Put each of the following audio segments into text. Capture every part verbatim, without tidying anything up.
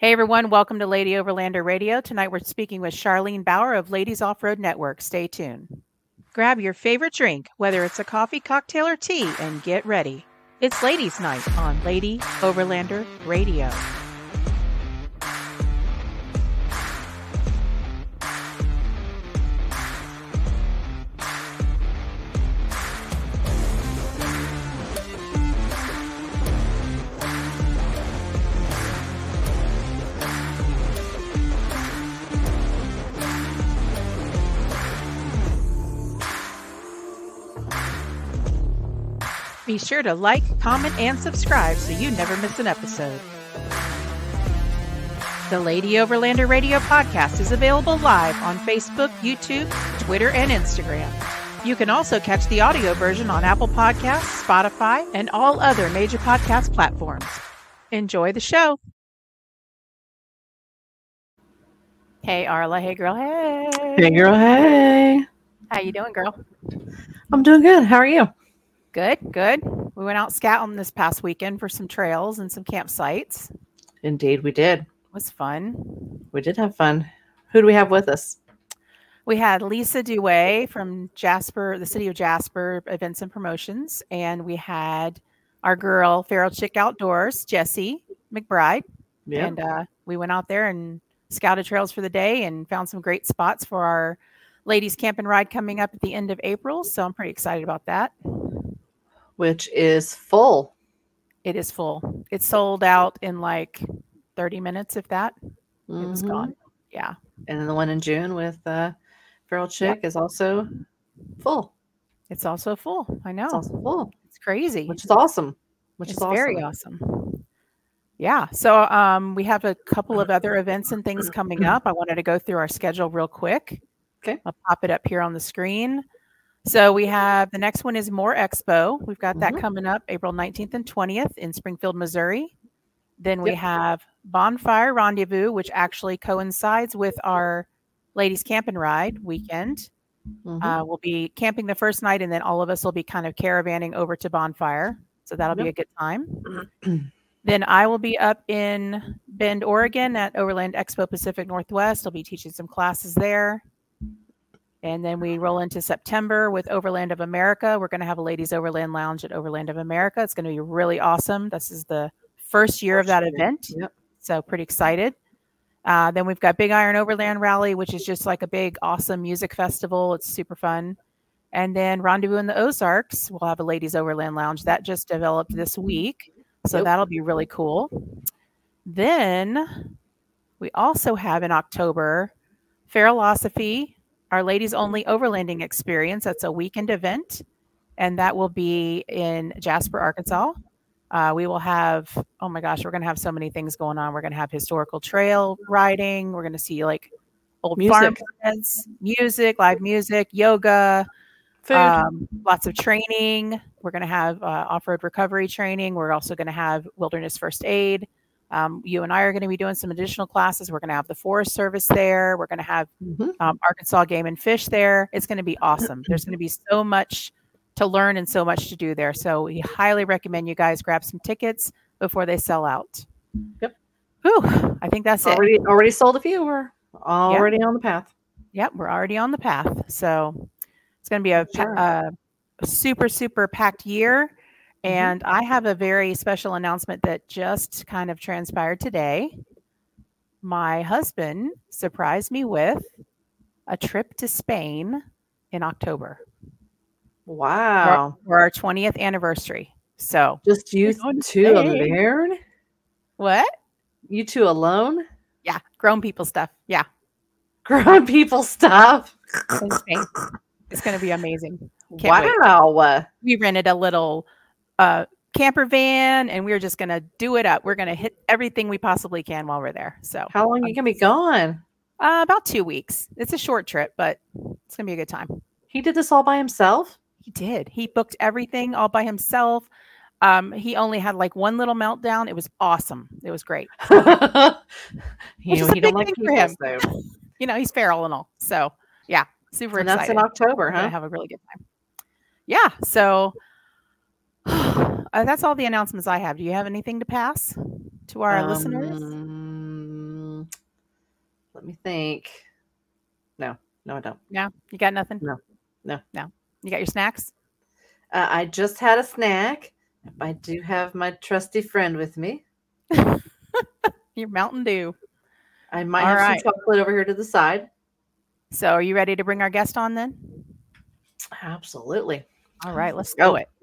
Hey everyone, welcome to Lady Overlander Radio. Tonight we're speaking with Charlene Bauer of Ladies Off-Road Network. Stay tuned. Grab your favorite drink, whether it's a coffee, cocktail, or tea, and get ready. It's Ladies Night on Lady Overlander Radio. Be sure to like, comment, and subscribe so you never miss an episode. The Lady Overlander Radio podcast is available live on Facebook, YouTube, Twitter, and Instagram. You can also catch the audio version on Apple Podcasts, Spotify, and all other major podcast platforms. Enjoy the show. Hey, Arla. Hey, girl. Hey. Hey, girl. Hey. How you doing, girl? I'm doing good. How are you? Good, good. We went out scouting this past weekend for some trails and some campsites. Indeed, we did. It was fun. We did have fun. Who do we have with us? We had Lisa Dewey from Jasper, the city of Jasper Events and Promotions, and we had our girl, Feral Chick Outdoors, Jessie McBride. Yeah. And uh, we went out there and scouted trails for the day and found some great spots for our ladies camp and ride coming up at the end of April. So I'm pretty excited about that. Which is full. It is full. It's sold out in like thirty minutes, if that. Mm-hmm. It was gone. Yeah. And then the one in June with uh, Feral Chick yep. is also full. It's also full. I know. It's also full. It's crazy. Which is awesome. Which it's is awesome. very awesome. Yeah. So um, we have a couple of other events and things coming up. I wanted to go through our schedule real quick. Okay. I'll pop it up here on the screen. So we have the next one is More Expo. We've got that mm-hmm. coming up April nineteenth and twentieth in Springfield, Missouri. Then we yep. have Bonfire Rendezvous, which actually coincides with our Ladies Camp and Ride weekend. Mm-hmm. Uh, we'll be camping the first night, and then all of us will be kind of caravanning over to Bonfire. So that'll yep. be a good time. Then I will be up in Bend, Oregon at Overland Expo Pacific Northwest. I'll be teaching some classes there. And then we roll into September with Overland of America. We're going to have a ladies Overland Lounge at Overland of America. It's going to be really awesome. This is the first year of that event. Yep. So pretty excited. Uh, then we've got Big Iron Overland Rally, which is just like a big, awesome music festival. It's super fun. And then Rendezvous in the Ozarks. We'll have a ladies Overland Lounge. That just developed this week. So yep. that'll be really cool. Then we also have in October, Feralosophy, our ladies only overlanding experience. That's a weekend event, and that will be in Jasper, Arkansas. Uh, we will have, oh my gosh, we're going to have so many things going on. We're going to have historical trail riding. We're going to see like old music. farm events, music, live music, yoga, food, um, lots of training. We're going to have uh, off-road recovery training. We're also going to have wilderness first aid. Um, you and I are going to be doing some additional classes. We're going to have the Forest Service there. We're going to have mm-hmm. um, Arkansas Game and Fish there. It's going to be awesome. There's going to be so much to learn and so much to do there. So we highly recommend you guys grab some tickets before they sell out. Yep. Whew, I think that's already, it. Already sold a few. We're already yep. on the path. Yep, we're already on the path. So it's going to be a, sure. a, a super, super packed year. And I have a very special announcement that just kind of transpired today. My husband surprised me with a trip to Spain in October. Wow. For, for our twentieth anniversary. So just you two alone? What? You two alone? Yeah. Grown people stuff. Yeah. Grown people stuff. In Spain. It's going to be amazing. Can't wow. Wait. We rented a little uh camper van, and we're just gonna do it up. We're gonna hit everything we possibly can while we're there. So how long are you gonna be gone? Uh, about two weeks. It's a short trip, but it's gonna be a good time. He did this all by himself? He did. He booked everything all by himself. Um, he only had like one little meltdown. It was awesome. It was great. you know, he don't like for him. So. You know, he's feral and all. So yeah, super and excited. That's in October, huh? Have a really good time. Yeah. So uh, that's all the announcements I have. Do you have anything to pass to our um, listeners? let me think. No, no, I don't. No, you got nothing? No, no. No. You got your snacks? Uh, I just had a snack. I do have my trusty friend with me. Your Mountain Dew. I might All have right. some chocolate over here to the side. So are you ready to bring our guest on then? Absolutely. All right, let's do it.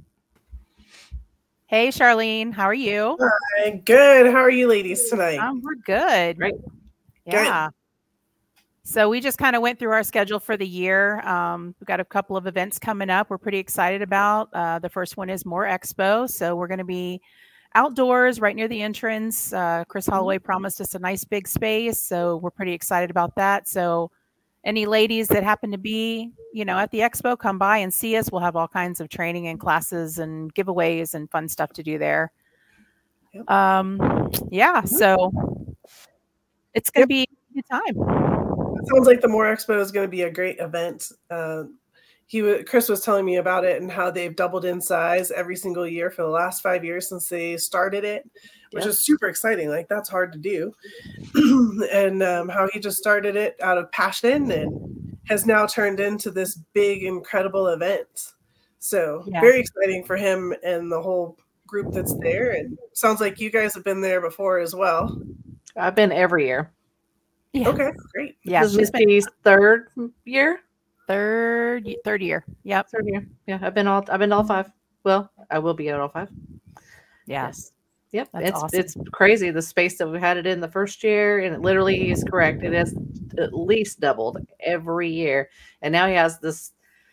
Hey, Charlene, how are you? Hi, good. How are you ladies tonight? Um, we're good. Great. Yeah. Good. So we just kind of went through our schedule for the year. Um, we've got a couple of events coming up we're pretty excited about. Uh, the first one is More Expo. So we're going to be outdoors right near the entrance. Uh, Chris Holloway promised us a nice big space. So we're pretty excited about that. So any ladies that happen to be, you know, at the expo, come by and see us. We'll have all kinds of training and classes and giveaways and fun stuff to do there. Yep. Um, yeah, so it's going to yep. be a good time. It sounds like the More Expo is going to be a great event. Uh, he w- Chris was telling me about it and how they've doubled in size every single year for the last five years since they started it, which yep. is super exciting. Like, that's hard to do. and um, how he just started it out of passion and has now turned into this big, incredible event. So yeah. very exciting for him and the whole group that's there. And sounds like you guys have been there before as well. I've been every year. Yeah. Okay, great. Yeah, this is Misty's third year. Third, third year. Yep, third year. Yeah, I've been all. I've been all five. Well, I will be at all five. Yeah. Yes. Yep. That's it's awesome. It's crazy the space that we had it in the first year, and it literally is correct. It has at least doubled every year, and now he has this.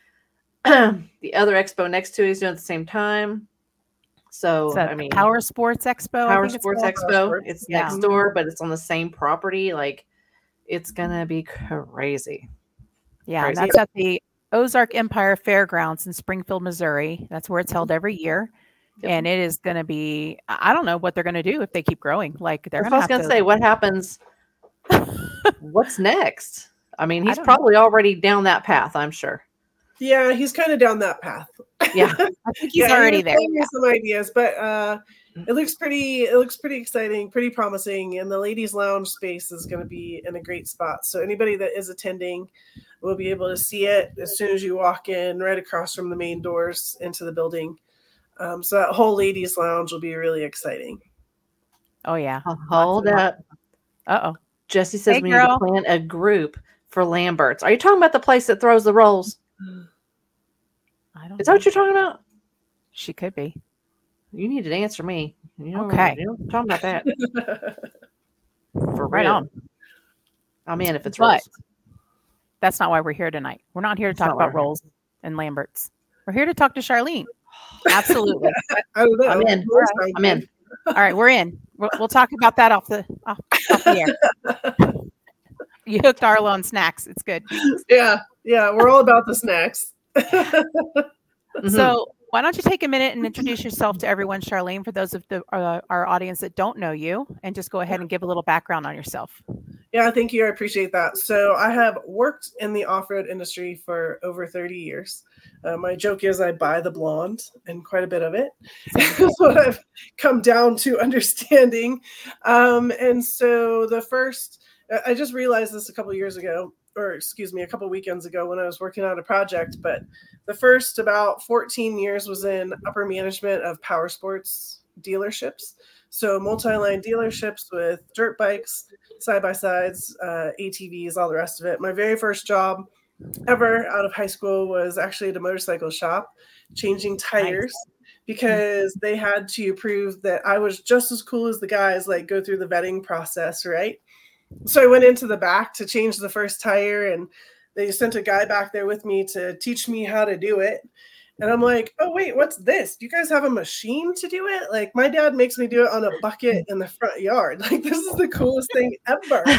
the other expo next to it he's doing at the same time. So I mean, Power Sports Expo. Power Sports it's Expo. Sports. It's yeah. next door, but it's on the same property. Like, it's gonna be crazy. Yeah, crazy. And that's at the Ozark Empire Fairgrounds in Springfield, Missouri. That's where it's held every year. Yep. And it is going to be, I don't know what they're going to do if they keep growing. Like, they're going to I was going to say, what happens? What's next? I mean, he's I probably know. already down that path, I'm sure. Yeah, he's kind of down that path. Yeah, I think he's yeah, already he there. Yeah. Some ideas, but uh, it looks pretty. It looks pretty exciting, pretty promising, and the ladies' lounge space is going to be in a great spot. So anybody that is attending will be able to see it as soon as you walk in, right across from the main doors into the building. Um, so that whole ladies' lounge will be really exciting. Oh yeah. Uh, hold up. Uh oh. Jesse says hey, we girl. need to plan a group for Lambert's. Are you talking about the place that throws the rolls? I don't Is that what you're talking about? She could be. You need to answer me. You know, okay. You know, talking about that. For right real. on. I'm in if it's but rolls. That's not why we're here tonight. We're not here to That's talk about rolls and Lambert's. We're here to talk to Charlene. Absolutely. I don't know. I'm in. Right. I'm in. All right, we're in. We'll, we'll talk about that off the off, off the air. You hooked Arlo on snacks. It's good. Yeah, yeah. We're all about the snacks. Mm-hmm. So why don't you take a minute and introduce yourself to everyone, Charlene, for those of the, uh, our audience that don't know you, and just go ahead and give a little background on yourself. Yeah, thank you. I appreciate that. So I have worked in the off-road industry for over thirty years. Uh, my joke is I buy the blonde and quite a bit of it. That's what I've come down to understanding. Um, and so the first, I just realized this a couple of years ago, or excuse me, a couple of weekends ago when I was working on a project, but the first about fourteen years was in upper management of power sports dealerships. So multi-line dealerships with dirt bikes, side-by-sides, uh, A T Vs, all the rest of it. My very first job ever out of high school was actually at a motorcycle shop, changing tires, nice. Because they had to prove that I was just as cool as the guys, like go through the vetting process, right? So I went into the back to change the first tire, and they sent a guy back there with me to teach me how to do it. And I'm like, oh, wait, what's this? Do you guys have a machine to do it? Like, my dad makes me do it on a bucket in the front yard. Like, this is the coolest thing ever. And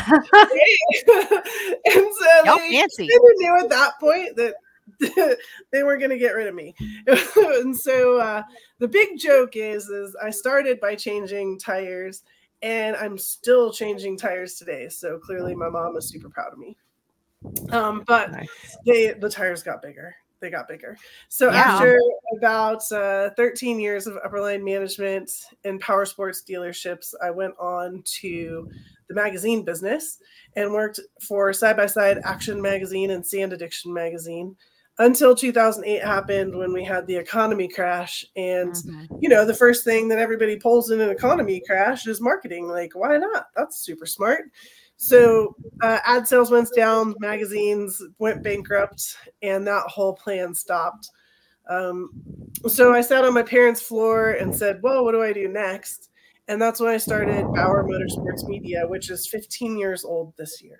so Y'all they fancy. knew at that point that they weren't going to get rid of me. And so uh, the big joke is, is I started by changing tires, and I'm still changing tires today. So clearly my mom is super proud of me. Um, but nice. they the tires got bigger. they got bigger. So Yeah. after about uh, thirteen years of upper line management in power sports dealerships, I went on to the magazine business and worked for Side by Side Action Magazine and Sand Addiction Magazine until two thousand eight happened, when we had the economy crash. And, Mhm. you know, the first thing that everybody pulls in an economy crash is marketing. Like, why not? That's super smart. So uh, ad sales went down, magazines went bankrupt, and that whole plan stopped. Um, so I sat on my parents' floor and said, well, what do I do next? And that's when I started Bauer Motorsports Media, which is fifteen years old this year.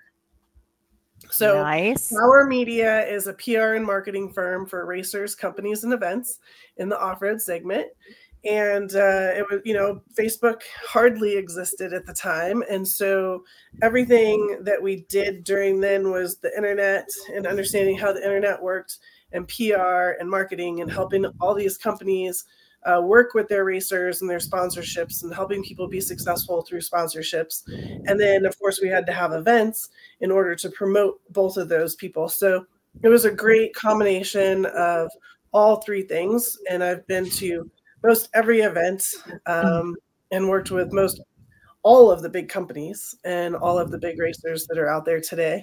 So nice. Bauer Media is a P R and marketing firm for racers, companies, and events in the off-road segment. And uh, it was, you know, Facebook hardly existed at the time. And so everything that we did during then was the internet and understanding how the internet worked, and P R and marketing, and helping all these companies uh, work with their racers and their sponsorships, and helping people be successful through sponsorships. And then, of course, we had to have events in order to promote both of those people. So it was a great combination of all three things. And I've been to most every event um, and worked with most all of the big companies and all of the big racers that are out there today.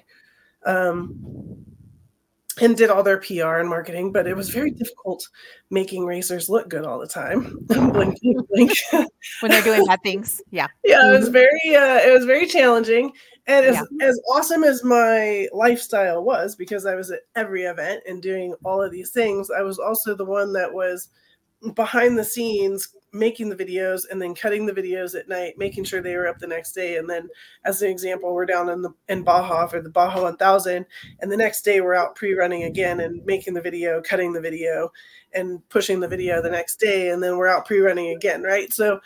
Um, and did all their P R and marketing, but it was very difficult making racers look good all the time. blink, blink, blink. When they're doing bad things. Yeah. Yeah, it was very, uh, it was very challenging. And as, Yeah. as awesome as my lifestyle was, because I was at every event and doing all of these things, I was also the one that was behind the scenes making the videos and then cutting the videos at night, making sure they were up the next day. And then, as an example, we're down in the in Baja for the Baja one thousand, and the next day we're out pre-running again and making the video, cutting the video, and pushing the video the next day, and then we're out pre-running again, right? So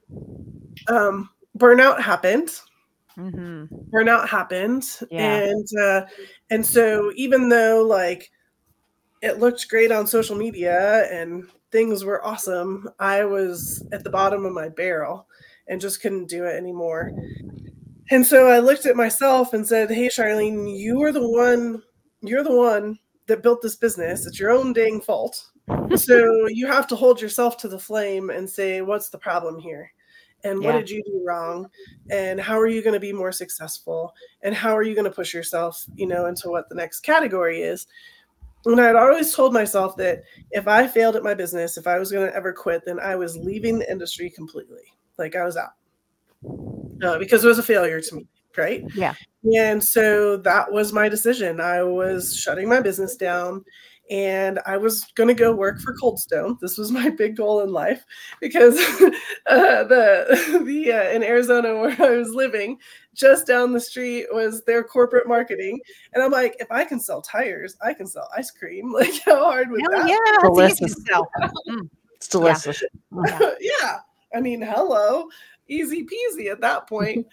um burnout happened. Mm-hmm. Burnout happened. Yeah. And uh and so even though like it looked great on social media and things were awesome, I was at the bottom of my barrel and just couldn't do it anymore. And so I looked at myself and said, hey, Charlene, you are the one, you're the one that built this business. It's your own dang fault. So you have to hold yourself to the flame and say, what's the problem here? And what Yeah. did you do wrong? And how are you going to be more successful? And how are you going to push yourself, you know, into what the next category is? And I'd always told myself that if I failed at my business, if I was going to ever quit, then I was leaving the industry completely. Like I was out uh, because it was a failure to me, right? Yeah. And so that was my decision. I was shutting my business down, and I was going to go work for Cold Stone. This was my big goal in life, because uh, the the uh, in Arizona where I was living, just down the street was their corporate marketing. And I'm like, if I can sell tires, I can sell ice cream. Like, how hard would Hell that yeah. be? It's easy to sell. Mm. It's delicious. Yeah. Yeah. I mean, hello, easy peasy at that point.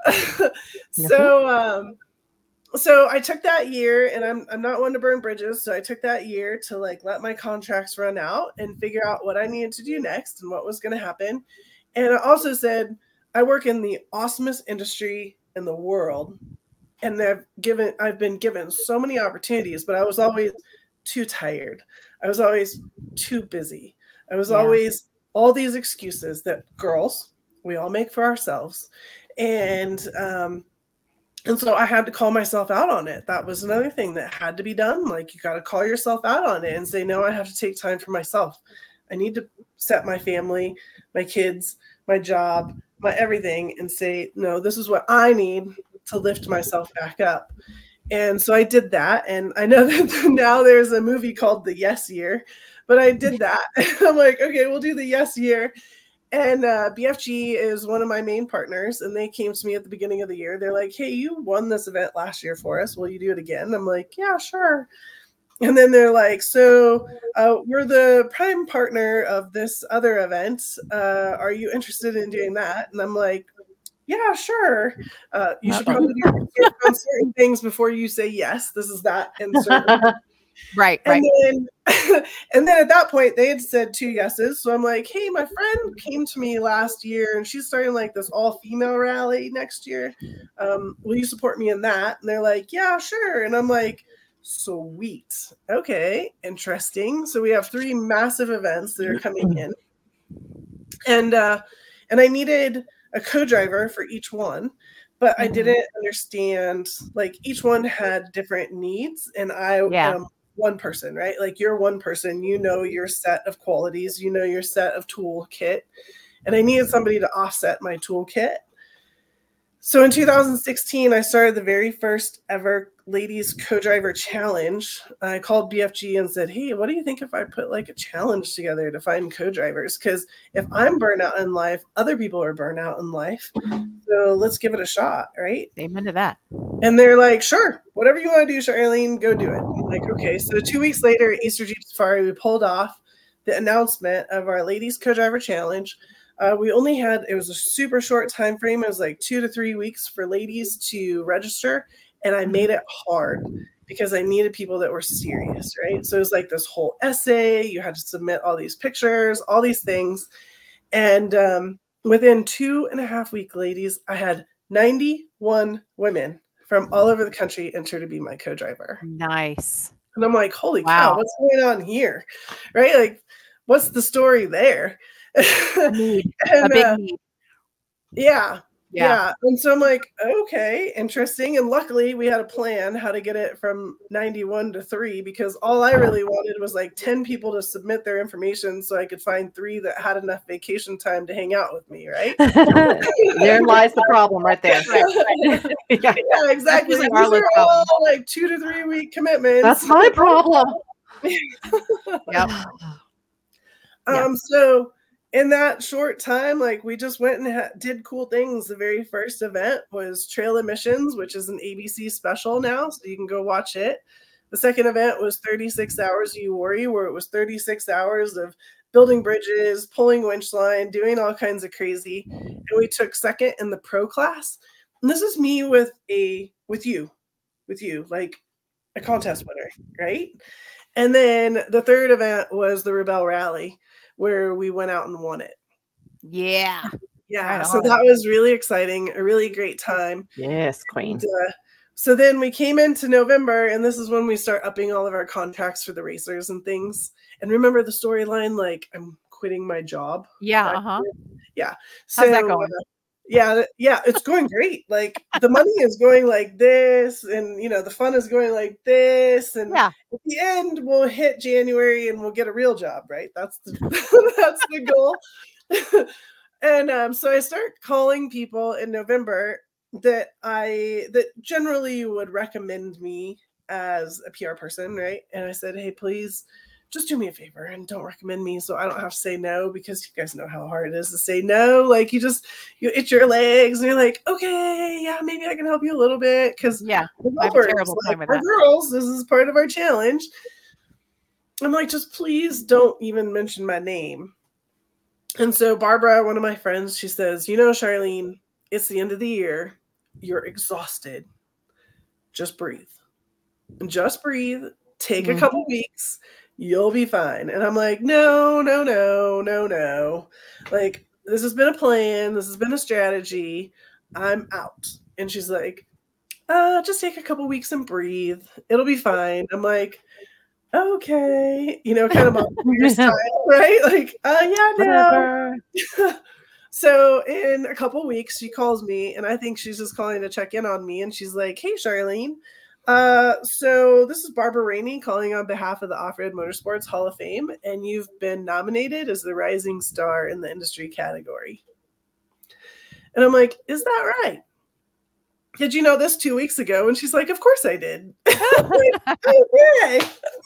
so, um, so I took that year, and I'm I'm not one to burn bridges. So I took that year to like let my contracts run out and figure out what I needed to do next and what was going to happen. And I also said, I work in the awesomest industry in the world, and I've given I've been given so many opportunities, but I was always too tired. I was always too busy. I was Yeah. always all these excuses that girls, we all make for ourselves. And um And so I had to call myself out on it. That was another thing that had to be done. Like, you got to call yourself out on it and say, no, I have to take time for myself. I need to set my family, my kids, my job, my everything, and say, no, this is what I need to lift myself back up. And so I did that. And I know that now there's a movie called The Yes Year, but I did that. I'm like, okay, we'll do the Yes Year. And uh, B F G is one of my main partners, and they came to me at the beginning of the year. They're like, hey, you won this event last year for us. Will you do it again? I'm like, yeah, sure. And then they're like, so uh, we're the prime partner of this other event. Uh, are you interested in doing that? And I'm like, yeah, sure. Uh, you should probably do research on certain things before you say yes. This is that. And certain Right, And right. then, and then at that point, they had said two yeses. So I'm like, hey, my friend came to me last year, and she's starting like this all-female rally next year. Um, will you support me in that? And they're like, yeah, sure. And I'm like, Sweet. Okay, interesting. So we have three massive events that are coming in. And uh, and I needed a co-driver for each one, but I didn't understand, like, each one had different needs, and I Yeah. am one person, right? Like, you're one person, you know your set of qualities, you know your set of toolkit, and I needed somebody to offset my toolkit. So in two thousand sixteen, I started the very first ever ladies co-driver challenge. I called B F G and said, hey, what do you think if I put like a challenge together to find co-drivers? Because if I'm burnt out in life, other people are burnt out in life. So let's give it a shot, right? Amen to that. And they're like, sure, whatever you want to do, Charlene, go do it. I'm like, okay. So two weeks later at Easter Jeep Safari, we pulled off the announcement of our ladies co-driver challenge. Uh, we only had, it was a super short time frame. It was like two to three weeks for ladies to register. And I made it hard because I needed people that were serious, right? So it was like this whole essay. You had to submit all these pictures, all these things. And um, within two and a half weeks, ladies, I had ninety-one women from all over the country enter to be my co-driver. Nice. And I'm like, holy Wow. cow, what's going on here? Right? Like, what's the story there? A need. and, A big uh, need. yeah, Yeah. yeah. And so I'm like, okay, interesting. And luckily we had a plan how to get it from ninety-one to three, because all I really wanted was like ten people to submit their information so I could find three that had enough vacation time to hang out with me, right? There lies the problem right there. Right, right. Yeah. Yeah, exactly. That's These really are all like two to three week commitments. That's my problem. Yep. Um, so in that short time, like, we just went and ha- did cool things. The very first event was Trail Emissions, which is an A B C special now, so you can go watch it. The second event was thirty-six Hours You Worry, where it was thirty-six hours of building bridges, pulling winch line, doing all kinds of crazy. And we took second in the pro class. And this is me with a with you, with you, like a contest winner, right? And then the third event was the Rebel Rally, where we went out and won it. Yeah. Yeah, Right so on. that was really exciting, a really great time. Yes, queen. And, uh, so then we came into November, and this is when we start upping all of our contracts for the racers and things. And remember the storyline, like, I'm quitting my job. Yeah. Right? Uh-huh. Yeah. So, How's that going? uh, yeah, th- yeah, it's going great. Like, the money is going like this, and you know, the fun is going like this, and Yeah. at the end we'll hit January and we'll get a real job, right? That's the that's the goal. And um, so I start calling people in November that I that generally would recommend me as a P R person, right? And I said, hey, please just do me a favor and don't recommend me so I don't have to say no, because you guys know how hard it is to say no. Like, you just, you itch your legs and you're like, okay, yeah, maybe I can help you a little bit. Because Yeah. I have a we're terrible time with we're that. girls, this is part of our challenge. I'm like, just please don't even mention my name. And so Barbara, one of my friends, she says, you know, Charlene, it's the end of the year. You're exhausted. Just breathe. Just breathe. Take Mhm. a couple weeks. You'll be fine. And I'm like, no, no, no, no, no. Like, this has been a plan. This has been a strategy. I'm out. And she's like, uh, just take a couple weeks and breathe. It'll be fine. I'm like, okay. You know, kind of my weird style, right? Like, uh, yeah, no. Whatever. So in a couple weeks, she calls me, and I think she's just calling to check in on me. And she's like, hey, Charlene. Uh, so this is Barbara Rainey calling on behalf of the Off-Road Motorsports Hall of Fame, and you've been nominated as the rising star in the industry category. And I'm like, is that right? Did you know this two weeks ago? And she's like, of course I did. Like, okay.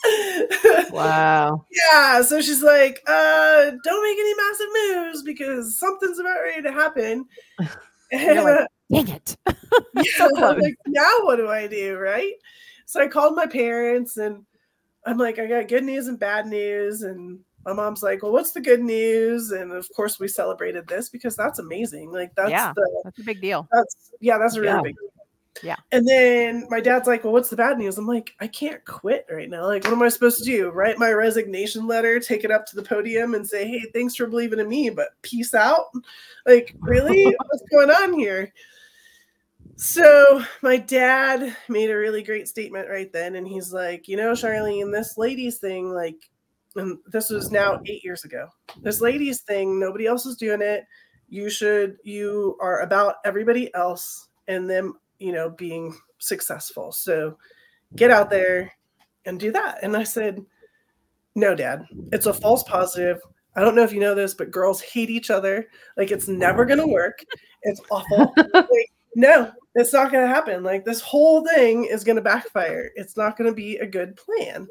Wow. Yeah. So she's like, uh, don't make any massive moves because something's about ready to happen. And You're like, dang it. yeah, So close. I'm like, now what do I do? Right. So I called my parents and I'm like, I got good news and bad news. And my mom's like, well, what's the good news? And of course we celebrated this because that's amazing. Like, that's Yeah. the, That's a big deal. that's, yeah, that's a really Yeah. big deal. Yeah. And then my dad's like, well, what's the bad news? I'm like, I can't quit right now. Like, what am I supposed to do? Write my resignation letter, take it up to the podium and say, hey, thanks for believing in me, but peace out. Like, really? What's going on here? So my dad made a really great statement right then. And he's like, you know, Charlene, this ladies thing, like, and this was now eight years ago, this ladies thing, nobody else is doing it. You should, you are about everybody else and them, you know, being successful. So get out there and do that. And I said, no, Dad, it's a false positive. I don't know if you know this, but girls hate each other. Like, it's never going to work. It's awful. Like, no, it's not going to happen. Like, this whole thing is going to backfire. It's not going to be a good plan.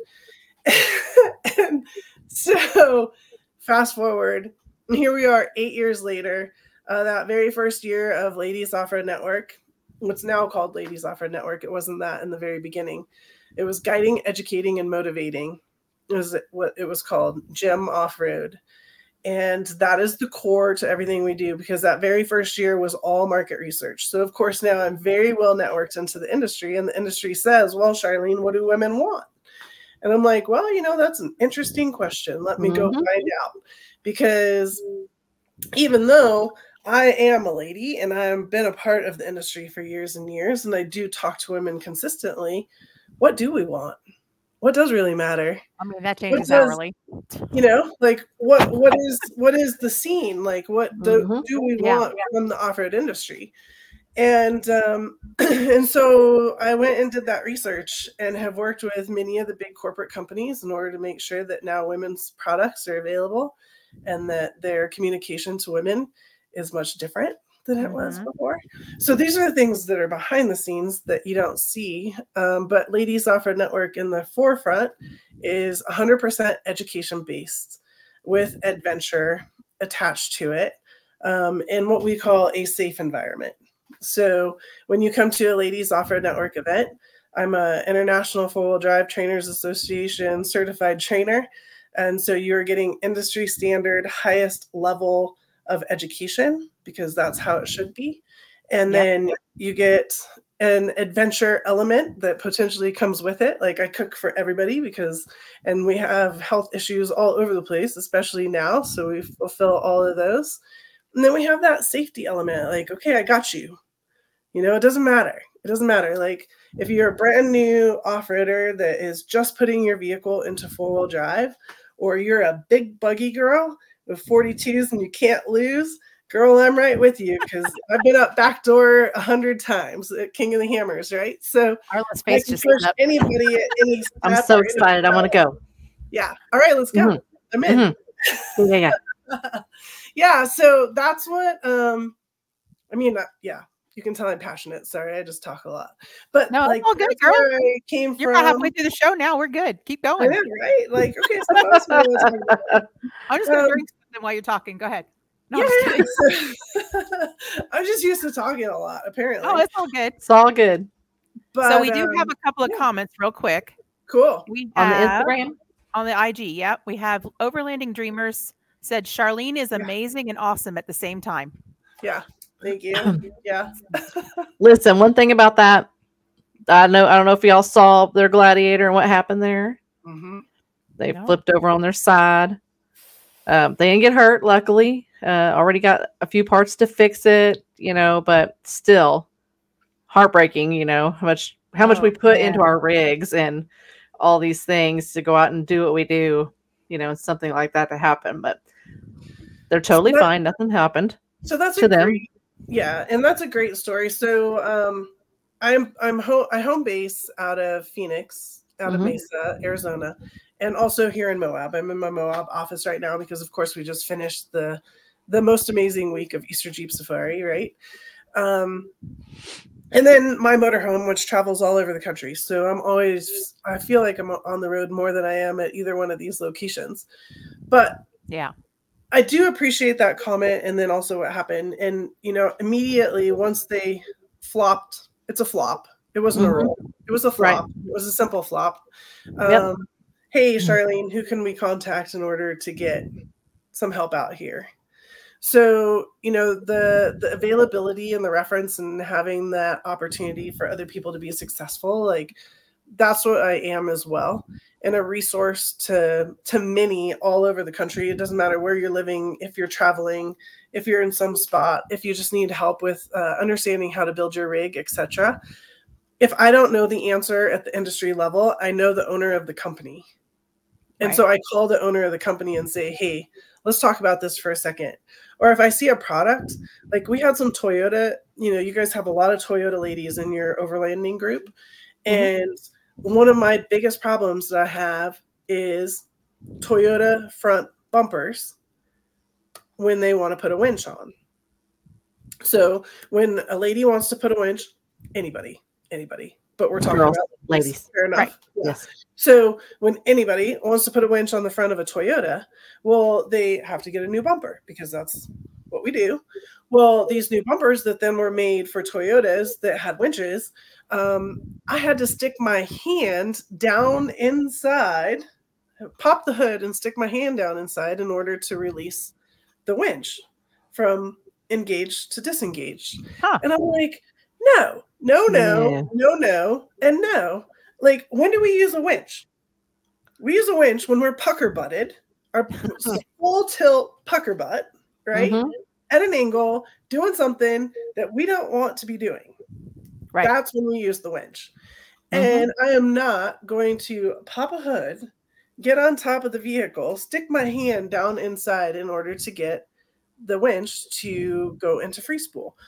And so fast forward, here we are eight years later. Uh, that very first year of Ladies Off-Road Network, what's now called Ladies Off-Road Network. It wasn't that in the very beginning. It was guiding, educating, and motivating. It was what it was called, Gem Off-Road. And that is the core to everything we do, because that very first year was all market research. So, of course, now I'm very well networked into the industry, and the industry says, well, Charlene, what do women want? And I'm like, well, you know, that's an interesting question. Let me mm-hmm. go find out. Because even though I am a lady and I've been a part of the industry for years and years, and I do talk to women consistently, what do we want? What does really matter? I mean, that changes does, hourly. You know, like what what is what is the scene? Like, what do, mm-hmm. do we yeah, want yeah. from the off-road industry? And um, and so I went and did that research and have worked with many of the big corporate companies in order to make sure that now women's products are available and that their communication to women is much different than it was before. So these are the things that are behind the scenes that you don't see. Um, but Ladies Off-Road Network in the forefront is one hundred percent education based with adventure attached to it, um, in what we call a safe environment. So when you come to a Ladies Off-Road Network event, I'm a International Four-Wheel Drive Trainers Association certified trainer. And so you're getting industry standard, highest level of education, because that's how it should be. And yep. then you get an adventure element that potentially comes with it. Like, I cook for everybody because, and we have health issues all over the place, especially now. So we fulfill all of those. And then we have that safety element. Like, okay, I got you. You know, it doesn't matter. It doesn't matter. Like, if you're a brand new off-roader that is just putting your vehicle into four-wheel drive, or you're a big buggy girl with forty-twos and you can't lose, girl, I'm right with you, because I've been up backdoor a hundred times at King of the Hammers, right? So Arla's face just push anybody at any I'm so excited. I want to go. Yeah. All right, let's go. Mm-hmm. I'm in. Mm-hmm. Yeah, yeah. Yeah. So that's what, um, I mean, uh, yeah, you can tell I'm passionate. Sorry, I just talk a lot. But no, like, it's all good, girl. I came You're from, halfway through the show now. We're good. Keep going. I know, right? Like, okay, so that's what I was talking about. I'm just going to Um, drink something while you're talking. Go ahead. No, yeah, I'm just kidding. I'm just used to talking a lot, apparently. Oh, it's all good. It's all good. But, so we do um, have a couple of yeah. comments real quick. Cool. We On the have, Instagram? On the I G, yep. We have Overlanding Dreamers said, Charlene is Yeah. amazing and awesome at the same time. Yeah. Thank you. Yeah. Listen, one thing about that, I know I don't know if y'all saw their Gladiator and what happened there. Mm-hmm. They No. flipped over on their side. Um, they didn't get hurt, luckily. Uh, already got a few parts to fix it, you know, but still heartbreaking, you know, how much how much Oh, we put man. into our rigs and all these things to go out and do what we do, you know, and something like that to happen. But they're totally So that- fine. Nothing happened. So that's To a them. great, yeah, and that's a great story. So um, I'm I'm home I home base out of Phoenix, out of Mhm. Mesa, Arizona, and also here in Moab. I'm in my Moab office right now because, of course, we just finished the the most amazing week of Easter Jeep Safari, right? Um, and then my motorhome, which travels all over the country. So I'm always, I feel like I'm on the road more than I am at either one of these locations. But Yeah. I do appreciate that comment, and then also what happened. And, you know, immediately once they flopped, it's a flop. It wasn't Mhm. a roll. It was a flop. It was a simple flop. Um, Yep. Hey, Charlene, who can we contact in order to get some help out here? So, you know, the the availability and the reference and having that opportunity for other people to be successful, like, that's what I am as well. And a resource to to many all over the country. It doesn't matter where you're living, if you're traveling, if you're in some spot, if you just need help with uh, understanding how to build your rig, et cetera. If I don't know the answer at the industry level, I know the owner of the company. And Right. so I call the owner of the company and say, hey, let's talk about this for a second. Or if I see a product, like we had some Toyota, you know, you guys have a lot of Toyota ladies in your overlanding group. Mm-hmm. And one of my biggest problems that I have is Toyota front bumpers when they want to put a winch on. So when a lady wants to put a winch, anybody, anybody, but we're talking Girls, about ladies. fair enough. Right. Yeah. Yes. So when anybody wants to put a winch on the front of a Toyota, well, they have to get a new bumper because that's what we do. Well, these new bumpers that then were made for Toyotas that had winches, um, I had to stick my hand down inside, pop the hood and stick my hand down inside in order to release the winch from engaged to disengaged. Huh. And I'm like, no, no, no, Yeah. no, no, and no. Like, when do we use a winch? We use a winch when we're pucker butted, our full tilt pucker butt, right? Mhm. At an angle, doing something that we don't want to be doing. Right. That's when we use the winch. Mhm. And I am not going to pop a hood, get on top of the vehicle, stick my hand down inside in order to get the winch to go into free spool.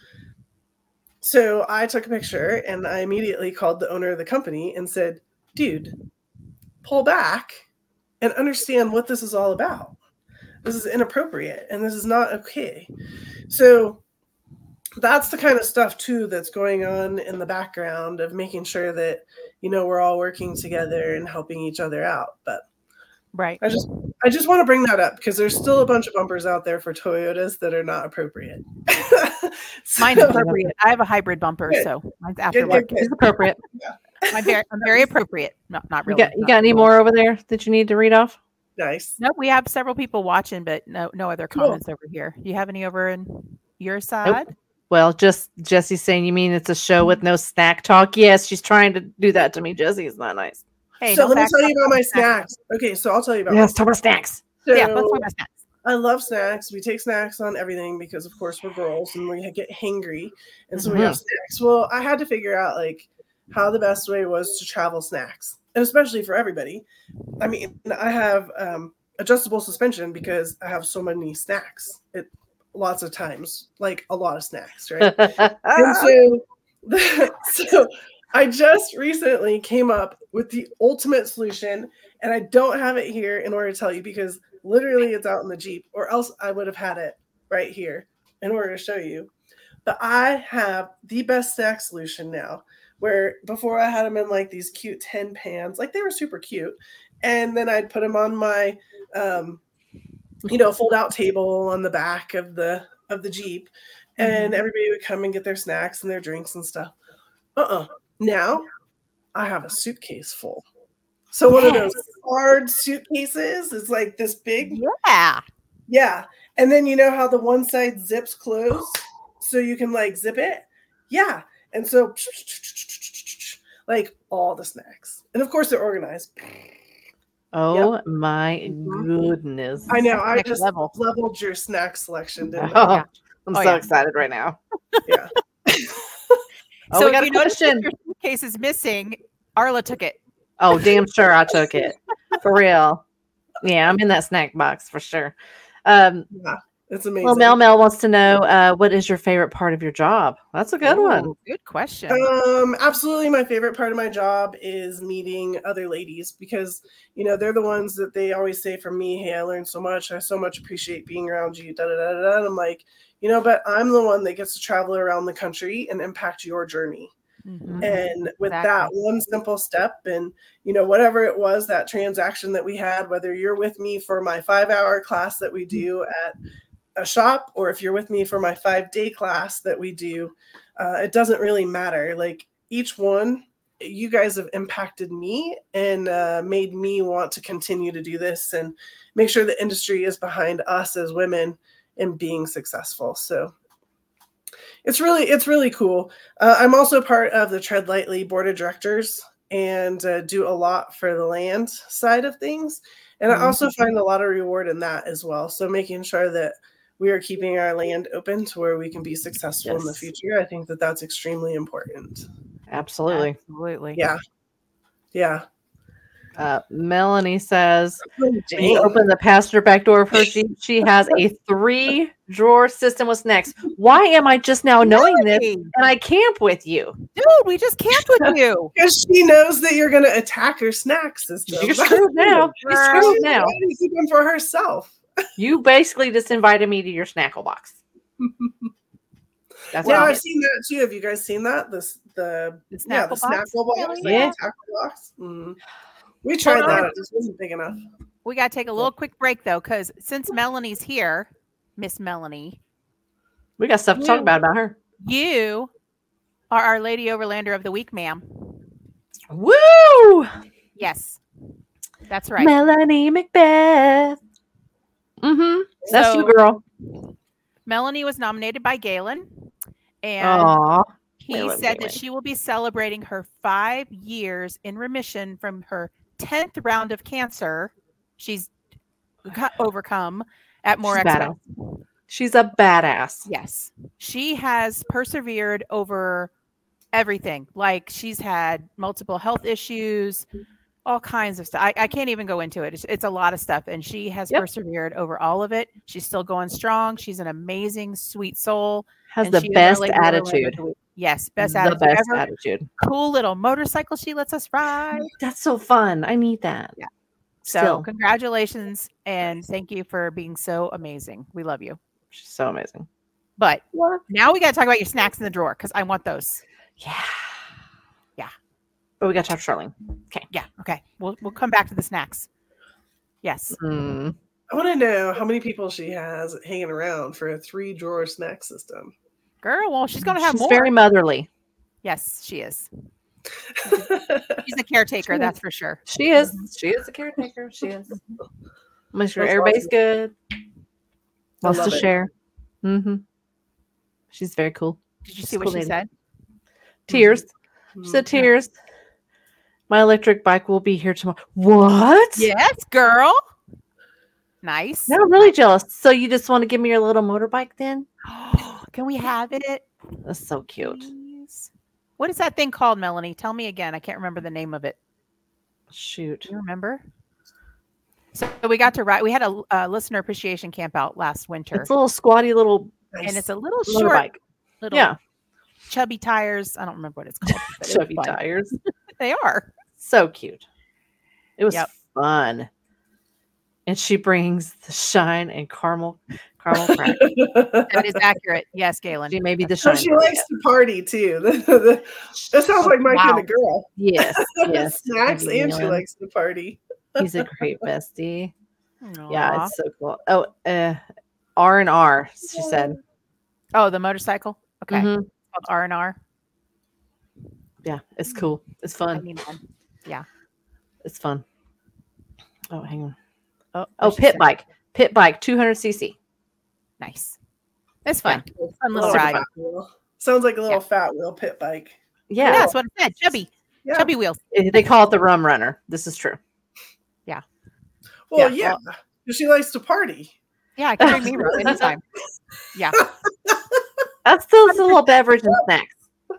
So I took a picture and I immediately called the owner of the company and said, dude, pull back and understand what this is all about. This is inappropriate and this is not okay. So that's the kind of stuff too that's going on in the background of making sure that, you know, we're all working together and helping each other out. But Right. I just I just want to bring that up because there's still a bunch of bumpers out there for Toyotas that are not appropriate. So- Mine's appropriate. I have a hybrid bumper, Good. so mine's Good, aftermarket. good, good. It's appropriate. I'm very, I'm very appropriate. No, not You really. got you Not got any really. more over there that you need to read off? Nice. Nope, we have several people watching, but no, no other Cool. comments over here. You have any over in your side? Well, just Jesse's saying, you mean it's a show with no snack talk? Yes, she's trying to do that to me. Jesse, it's not nice. Hey, so no let me facts, tell no you about my snacks. snacks. Okay, so I'll tell you about Yes, my talk about snacks. So Yeah, let's talk about snacks. I love snacks. We take snacks on everything because, of course, we're girls and we get hangry, and so we have Mhm. snacks. Well, I had to figure out like how the best way was to travel snacks, and especially for everybody. I mean, I have um, adjustable suspension because I have so many snacks. It lots of times, like a lot of snacks, right? And so, so I just recently came up with the ultimate solution, and I don't have it here in order to tell you because literally it's out in the Jeep, or else I would have had it right here in order to show you. But I have the best snack solution now, where before I had them in like these cute tin pans, like they were super cute, and then I'd put them on my, um, you know, fold out table on the back of the of the Jeep, and everybody would come and get their snacks and their drinks and stuff. Uh-uh. Now I have a suitcase full. So one of those hard suitcases is like this big. Yeah. Yeah. And then you know how the one side zips closed so you can like zip it? Yeah. And so like all the snacks. And of course they're organized. Oh my goodness. I know. I Next just level. leveled your snack selection, didn't Oh, I? Yeah. I'm Oh, so yeah. excited right now. Yeah. Oh, So we if got you a notice question. your suitcase is missing, Arla took it. Oh, damn sure I took it. For real. Yeah, I'm in that snack box for sure. Um, Yeah. It's amazing. well, Mel Mel wants to know uh, what is your favorite part of your job? That's a good one. Ooh, good question. Um, absolutely. My favorite part of my job is meeting other ladies because, you know, they're the ones that they always say from me, hey, I learned so much. I so much appreciate being around you. Da, da, da, da. And I'm like, you know, but I'm the one that gets to travel around the country and impact your journey. Mhm. And with Exactly. that one simple step and, you know, whatever it was, that transaction that we had, whether you're with me for my five hour class that we do at a shop, or if you're with me for my five day class that we do, uh, it doesn't really matter. Like each one, you guys have impacted me and uh, made me want to continue to do this and make sure the industry is behind us as women in being successful. So it's really, it's really cool. Uh, I'm also part of the Tread Lightly board of directors. and uh, do a lot for the land side of things. And I also find a lot of reward in that as well. So making sure that we are keeping our land open to where we can be successful yes. in the future. I think that that's extremely important. Absolutely. Absolutely. Yeah. Yeah. Uh, Melanie says, oh, when you open the passenger back door of her Jeep, she has a three drawer system with snacks. Why am I just now knowing this and I camp with you? Dude, we just camped with you. Because she knows that you're going to attack her snack system. You're screwed now. You're screwed now. Keep them for herself. You basically just invited me to your snackle box. That's yeah, I've seen that too. Have you guys seen that? This the, the yeah, the snackle box. Yeah. box. Mm. We tried that. It just wasn't big enough. We got to take a little quick break though, because since Melanie's here, Miss Melanie, we got stuff to you, talk about about her. You are our Lady Overlander of the Week, ma'am. Woo! Yes, that's right. Melanie Macbeth. Mm-hmm. That's so, you, girl. Melanie was nominated by Galen, and Aww. he said Galen. that she will be celebrating her five years in remission from her tenth round of cancer. She's overcome at More Expo. She's a badass. Yes. She has persevered over everything. Like she's had multiple health issues, all kinds of stuff. I, I can't even go into it. It's, it's a lot of stuff. And she has yep. persevered over all of it. She's still going strong. She's an amazing, sweet soul. Has the best attitude. Yes, best the attitude. best ever. attitude. Cool little motorcycle she lets us ride. That's so fun. I need that. Yeah. So Still. congratulations and thank you for being so amazing. We love you. She's so amazing. But what? Now we got to talk about your snacks in the drawer because I want those. Yeah. Yeah. But we got to talk to Charlene. Okay. Yeah. Okay. We'll we'll come back to the snacks. Yes. Mm. I want to know how many people she has hanging around for a three drawer snack system. Girl, well, she's going to have she's more. Very motherly. Yes, she is. She's a caretaker, she that's for sure. She is. She is a caretaker. She is. Make sure that's everybody's awesome. good. Wants to it. share. Mm-hmm. She's very cool. Did you She's see what cool she lady. said? Tears. Mm-hmm. She said tears. My electric bike will be here tomorrow. What? Yes, girl. Nice. Now I'm really jealous. So you just want to give me your little motorbike then? Can we have it? That's so cute. Please. What is that thing called, Melanie? Tell me again. I can't remember the name of it. Shoot. Do you remember? So we got to ride. We had a, a listener appreciation camp out last winter. It's a little squatty little, and it's a little short bike. Little yeah, chubby tires. I don't remember what it's called. Chubby tires. They are so cute. It was yep. fun. And she brings the shine and caramel, caramel crack. That is accurate. Yes, Galen. She may be the shine. So she likes yeah. to party too. That sounds like my wow. kind of girl. Yes, yes. Snacks and she likes to party. He's a great bestie. Aww. Yeah, it's so cool. Oh, uh, R and R. She said. Oh, the motorcycle. Okay, mm-hmm. It's called R and R. Yeah, it's cool. It's fun. I need one. Yeah, it's fun. Oh, hang on. Oh, oh pit bike. Pit bike, two hundred c c. Nice. It's fun. Yeah. Fun little ride. Sounds like a little yeah. fat wheel pit bike. Yeah. yeah. That's what I said. Chubby. Yeah. Chubby wheels. They call it the rum runner. This is true. Yeah. Well, yeah. yeah. Well, she likes to party. Yeah, I can bring me rub anytime. Yeah. That's still a little beverage and snacks.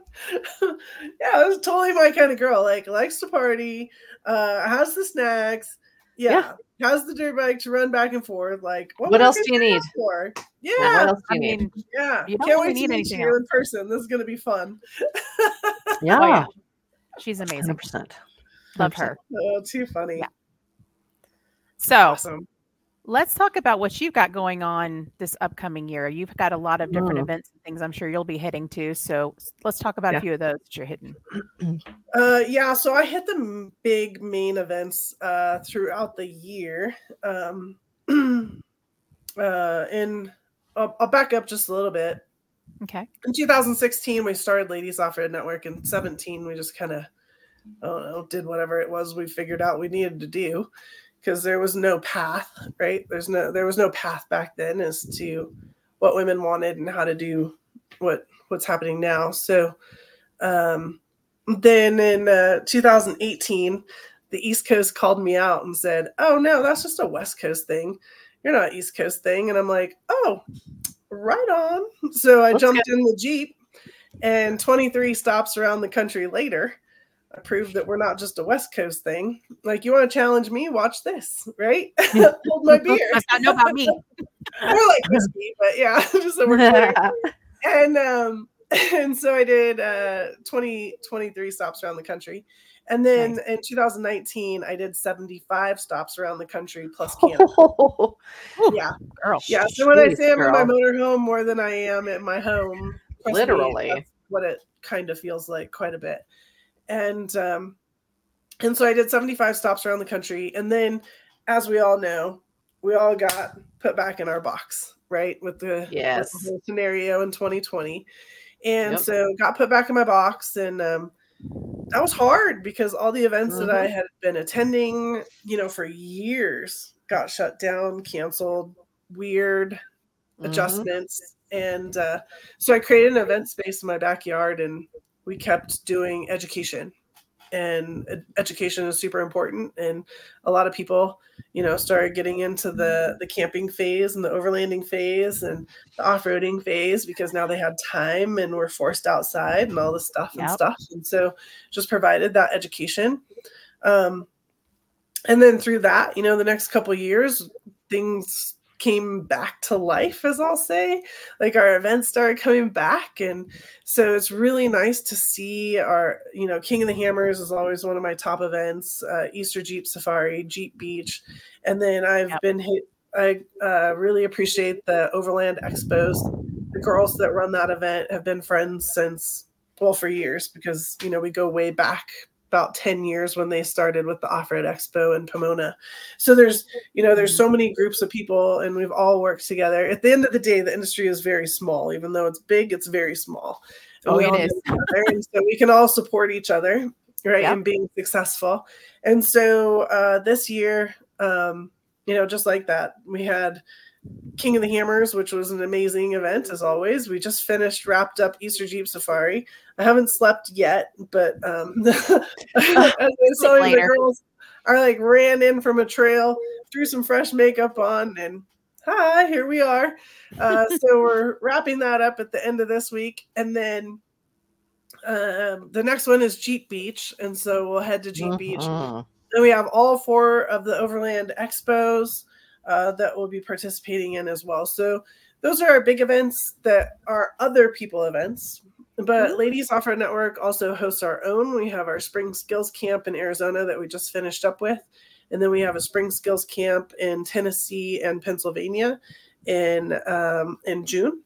Yeah, that's totally my kind of girl. Like, likes to party, uh, has the snacks. Yeah. yeah. Has the dirt bike to run back and forth. Like, what, what else do you need? For? Yeah. What else do you I need? Mean, yeah. You Can't wait to meet you in person. This is going to be fun. Yeah. Oh, yeah. She's amazing. one hundred percent. Love her. Oh, too funny. Yeah. So awesome. Let's talk about what you've got going on this upcoming year. You've got a lot of different mm. events and things I'm sure you'll be hitting too. So let's talk about yeah. a few of those that you're hitting. Uh, yeah, so I hit the big main events uh, throughout the year. Um, uh, and I'll, I'll back up just a little bit. Okay. In two thousand sixteen, we started Ladies Off-Road Network. In seventeen, we just kind of, I don't know, did whatever it was we figured out we needed to do. Because there was no path, right? There's no, there was no path back then as to what women wanted and how to do what what's happening now. So, um, then in uh, two thousand eighteen, the East Coast called me out and said, "Oh no, that's just a West Coast thing. You're not East Coast thing." And I'm like, "Oh, right on." So I Let's jumped go. in the Jeep, and twenty-three stops around the country later, I proved that we're not just a West Coast thing. Like, you want to challenge me? Watch this, right? Hold my beer. Does not know about me. More like whiskey, but yeah, just so we're clear. And um, and so I did uh twenty, twenty-three stops around the country. And then Nice. in two thousand nineteen, I did seventy-five stops around the country plus Canada. Oh, Yeah. Girl. Yeah. So when I jeez, say I'm in my girl. motorhome more than I am at my home, trust me, Literally. that's what it kind of feels like, quite a bit. And um, and so I did seventy-five stops around the country. And then, as we all know, we all got put back in our box, right? With the, Yes. with the whole scenario in twenty twenty. And Yep. so got put back in my box. And um, that was hard because all the events Mhm. that I had been attending, you know, for years got shut down, canceled, weird Mhm. adjustments. And uh, so I created an event space in my backyard, and we kept doing education. And ed- education is super important. And a lot of people, you know, started getting into the, the camping phase and the overlanding phase and the off-roading phase because now they had time and were forced outside and all this stuff and Yep. stuff. And so just provided that education. Um, and then through that, you know, the next couple of years, things came back to life, as I'll say. Like, our events started coming back. And so it's really nice to see our, you know, King of the Hammers is always one of my top events, uh, Easter Jeep Safari, Jeep Beach. And then I've Yep. been hit, I uh, really appreciate the Overland Expos. The girls that run that event have been friends since, well, for years, because, you know, we go way back about ten years when they started with the Off-Road Expo in Pomona. So there's, you know, there's so many groups of people, and we've all worked together. At the end of the day, the industry is very small. Even though it's big, it's very small. And Oh, we it all know is. each other, and so we can all support each other, right, Yep. in being successful. And so uh, this year, um, you know, just like that, we had King of the Hammers, which was an amazing event, as always. We just finished, wrapped up Easter Jeep Safari. I haven't slept yet, but um, as I was telling the later. girls, I like ran in from a trail, threw some fresh makeup on, and hi, here we are. Uh, so we're wrapping that up at the end of this week, and then um, the next one is Jeep Beach, and so we'll head to Jeep Beach. Mhm. And we have all four of the Overland Expos uh, that we'll be participating in as well. So those are our big events that are other people events. But Mhm. Ladies Off-Road Network also hosts our own. We have our Spring Skills Camp in Arizona that we just finished up with. And then we have a Spring Skills Camp in Tennessee and Pennsylvania in um, in June.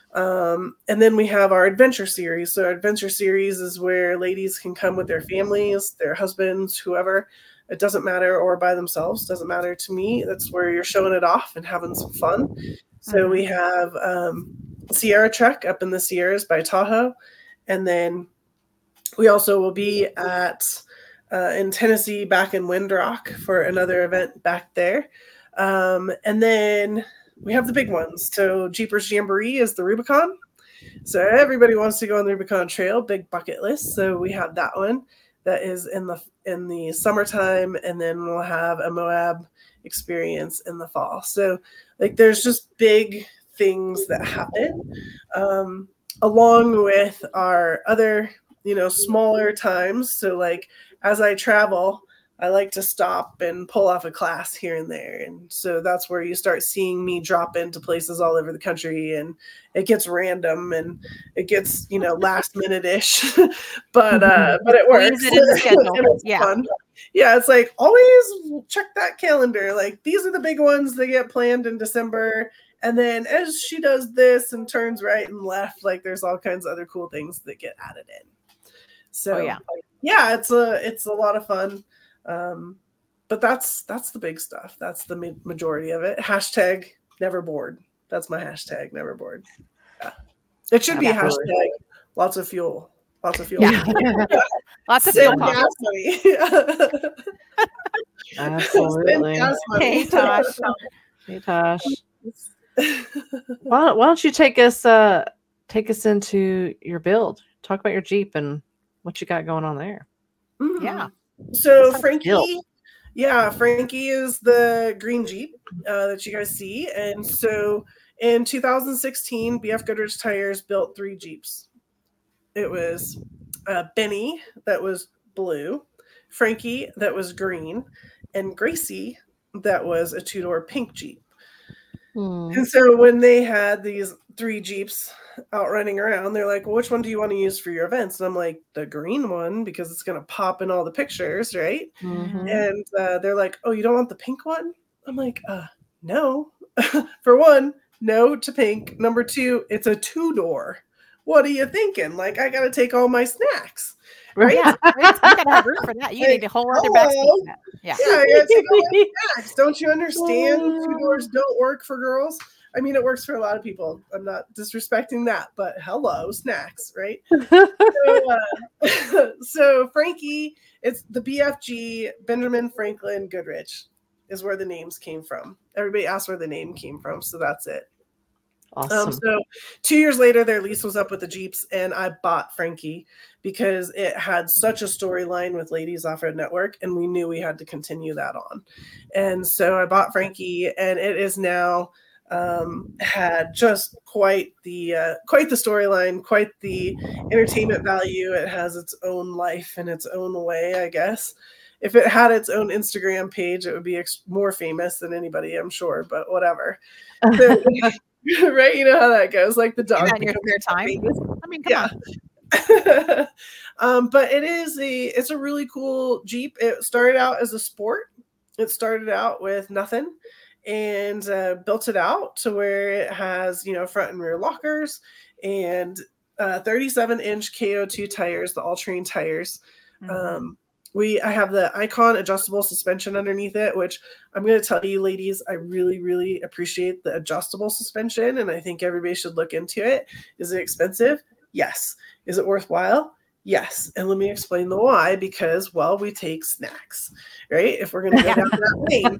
Um, and then we have our adventure series. So our adventure series is where ladies can come with their families, their husbands, whoever. It doesn't matter, or by themselves, doesn't matter to me. That's where you're showing it off and having some fun. So Mhm. we have um, Sierra Trek up in the Sierras by Tahoe. And then we also will be at uh, in Tennessee back in Windrock for another event back there. Um, and then we have the big ones. So Jeepers Jamboree is the Rubicon. So everybody wants to go on the Rubicon Trail, big bucket list. So we have that one that is in the in the summertime, and then we'll have a Moab experience in the fall. So like there's just big things that happen um, along with our other, you know, smaller times. So like as I travel, I like to stop and pull off a class here and there. And so that's where you start seeing me drop into places all over the country, and it gets random and it gets, you know, last minute ish, but, uh, but it Squeeze works. it in the schedule. And it's Yeah. fun. Yeah. It's like, always check that calendar. Like these are the big ones that get planned in December. And then as she does this and turns right and left, like there's all kinds of other cool things that get added in. So Oh, yeah. yeah, it's a, it's a lot of fun. Um, but that's that's the big stuff. That's the ma- majority of it. Hashtag never bored. That's my hashtag never bored. Yeah. It should be a Absolutely. hashtag lots of fuel. Lots of fuel. Yeah. Lots of Send fuel pump. gas money. Absolutely. Send gas money. Hey, Tosh. Hey, Tosh. Why don't, why don't you take us uh take us into your build? Talk about your Jeep and what you got going on there. Mm-hmm. Yeah. So That's Frankie, built. yeah, Frankie is the green Jeep uh, that you guys see. And so in two thousand sixteen, B F Goodrich Tires built three Jeeps. It was uh, Benny, that was blue, Frankie, that was green, and Gracie, that was a two-door pink Jeep. Hmm. And so when they had these three Jeeps out running around, they're like, well, which one do you want to use for your events? And I'm like, the green one, because it's going to pop in all the pictures, right? Mhm. And uh, they're like, oh, you don't want the pink one? I'm like, uh, no. For one, no to pink. Number two, it's a two-door. What are you thinking? Like, I got to take all my snacks, right? Yeah, you gotta have room for that. You Like, need a whole other hello? back seat for that. Yeah. Yeah, I got to take all my snacks. Don't you understand? Two doors don't work for girls. I mean, it works for a lot of people. I'm not disrespecting that, but hello, snacks, right? so, uh, so Frankie, it's the B F G, Benjamin Franklin Goodrich is where the names came from. Everybody asked where the name came from, so that's it. Awesome. Um, so two years later, their lease was up with the Jeeps, and I bought Frankie because it had such a storyline with Ladies Off-Road Network, and we knew we had to continue that on. And so I bought Frankie, and it is now um, had just quite the uh, quite the storyline, quite the entertainment value. It has its own life in its own way, I guess. If it had its own Instagram page, it would be ex- more famous than anybody, I'm sure, but whatever. So, right, you know how that goes, like the dog in your spare time. famous. I mean, come Yeah. on. um, but it is a it's a really cool Jeep. It started out as a sport. It started out with nothing, and uh, built it out to where it has, you know, front and rear lockers and uh, thirty-seven inch K O two tires, the all-terrain tires. Mhm. Um, we I have the Icon adjustable suspension underneath it, which I'm going to tell you, ladies, I really, really appreciate the adjustable suspension, and I think everybody should look into it. Is it expensive? Yes. Is it worthwhile? Yes. And let me explain the why, because, well, we take snacks, right? If we're going to go down that lane.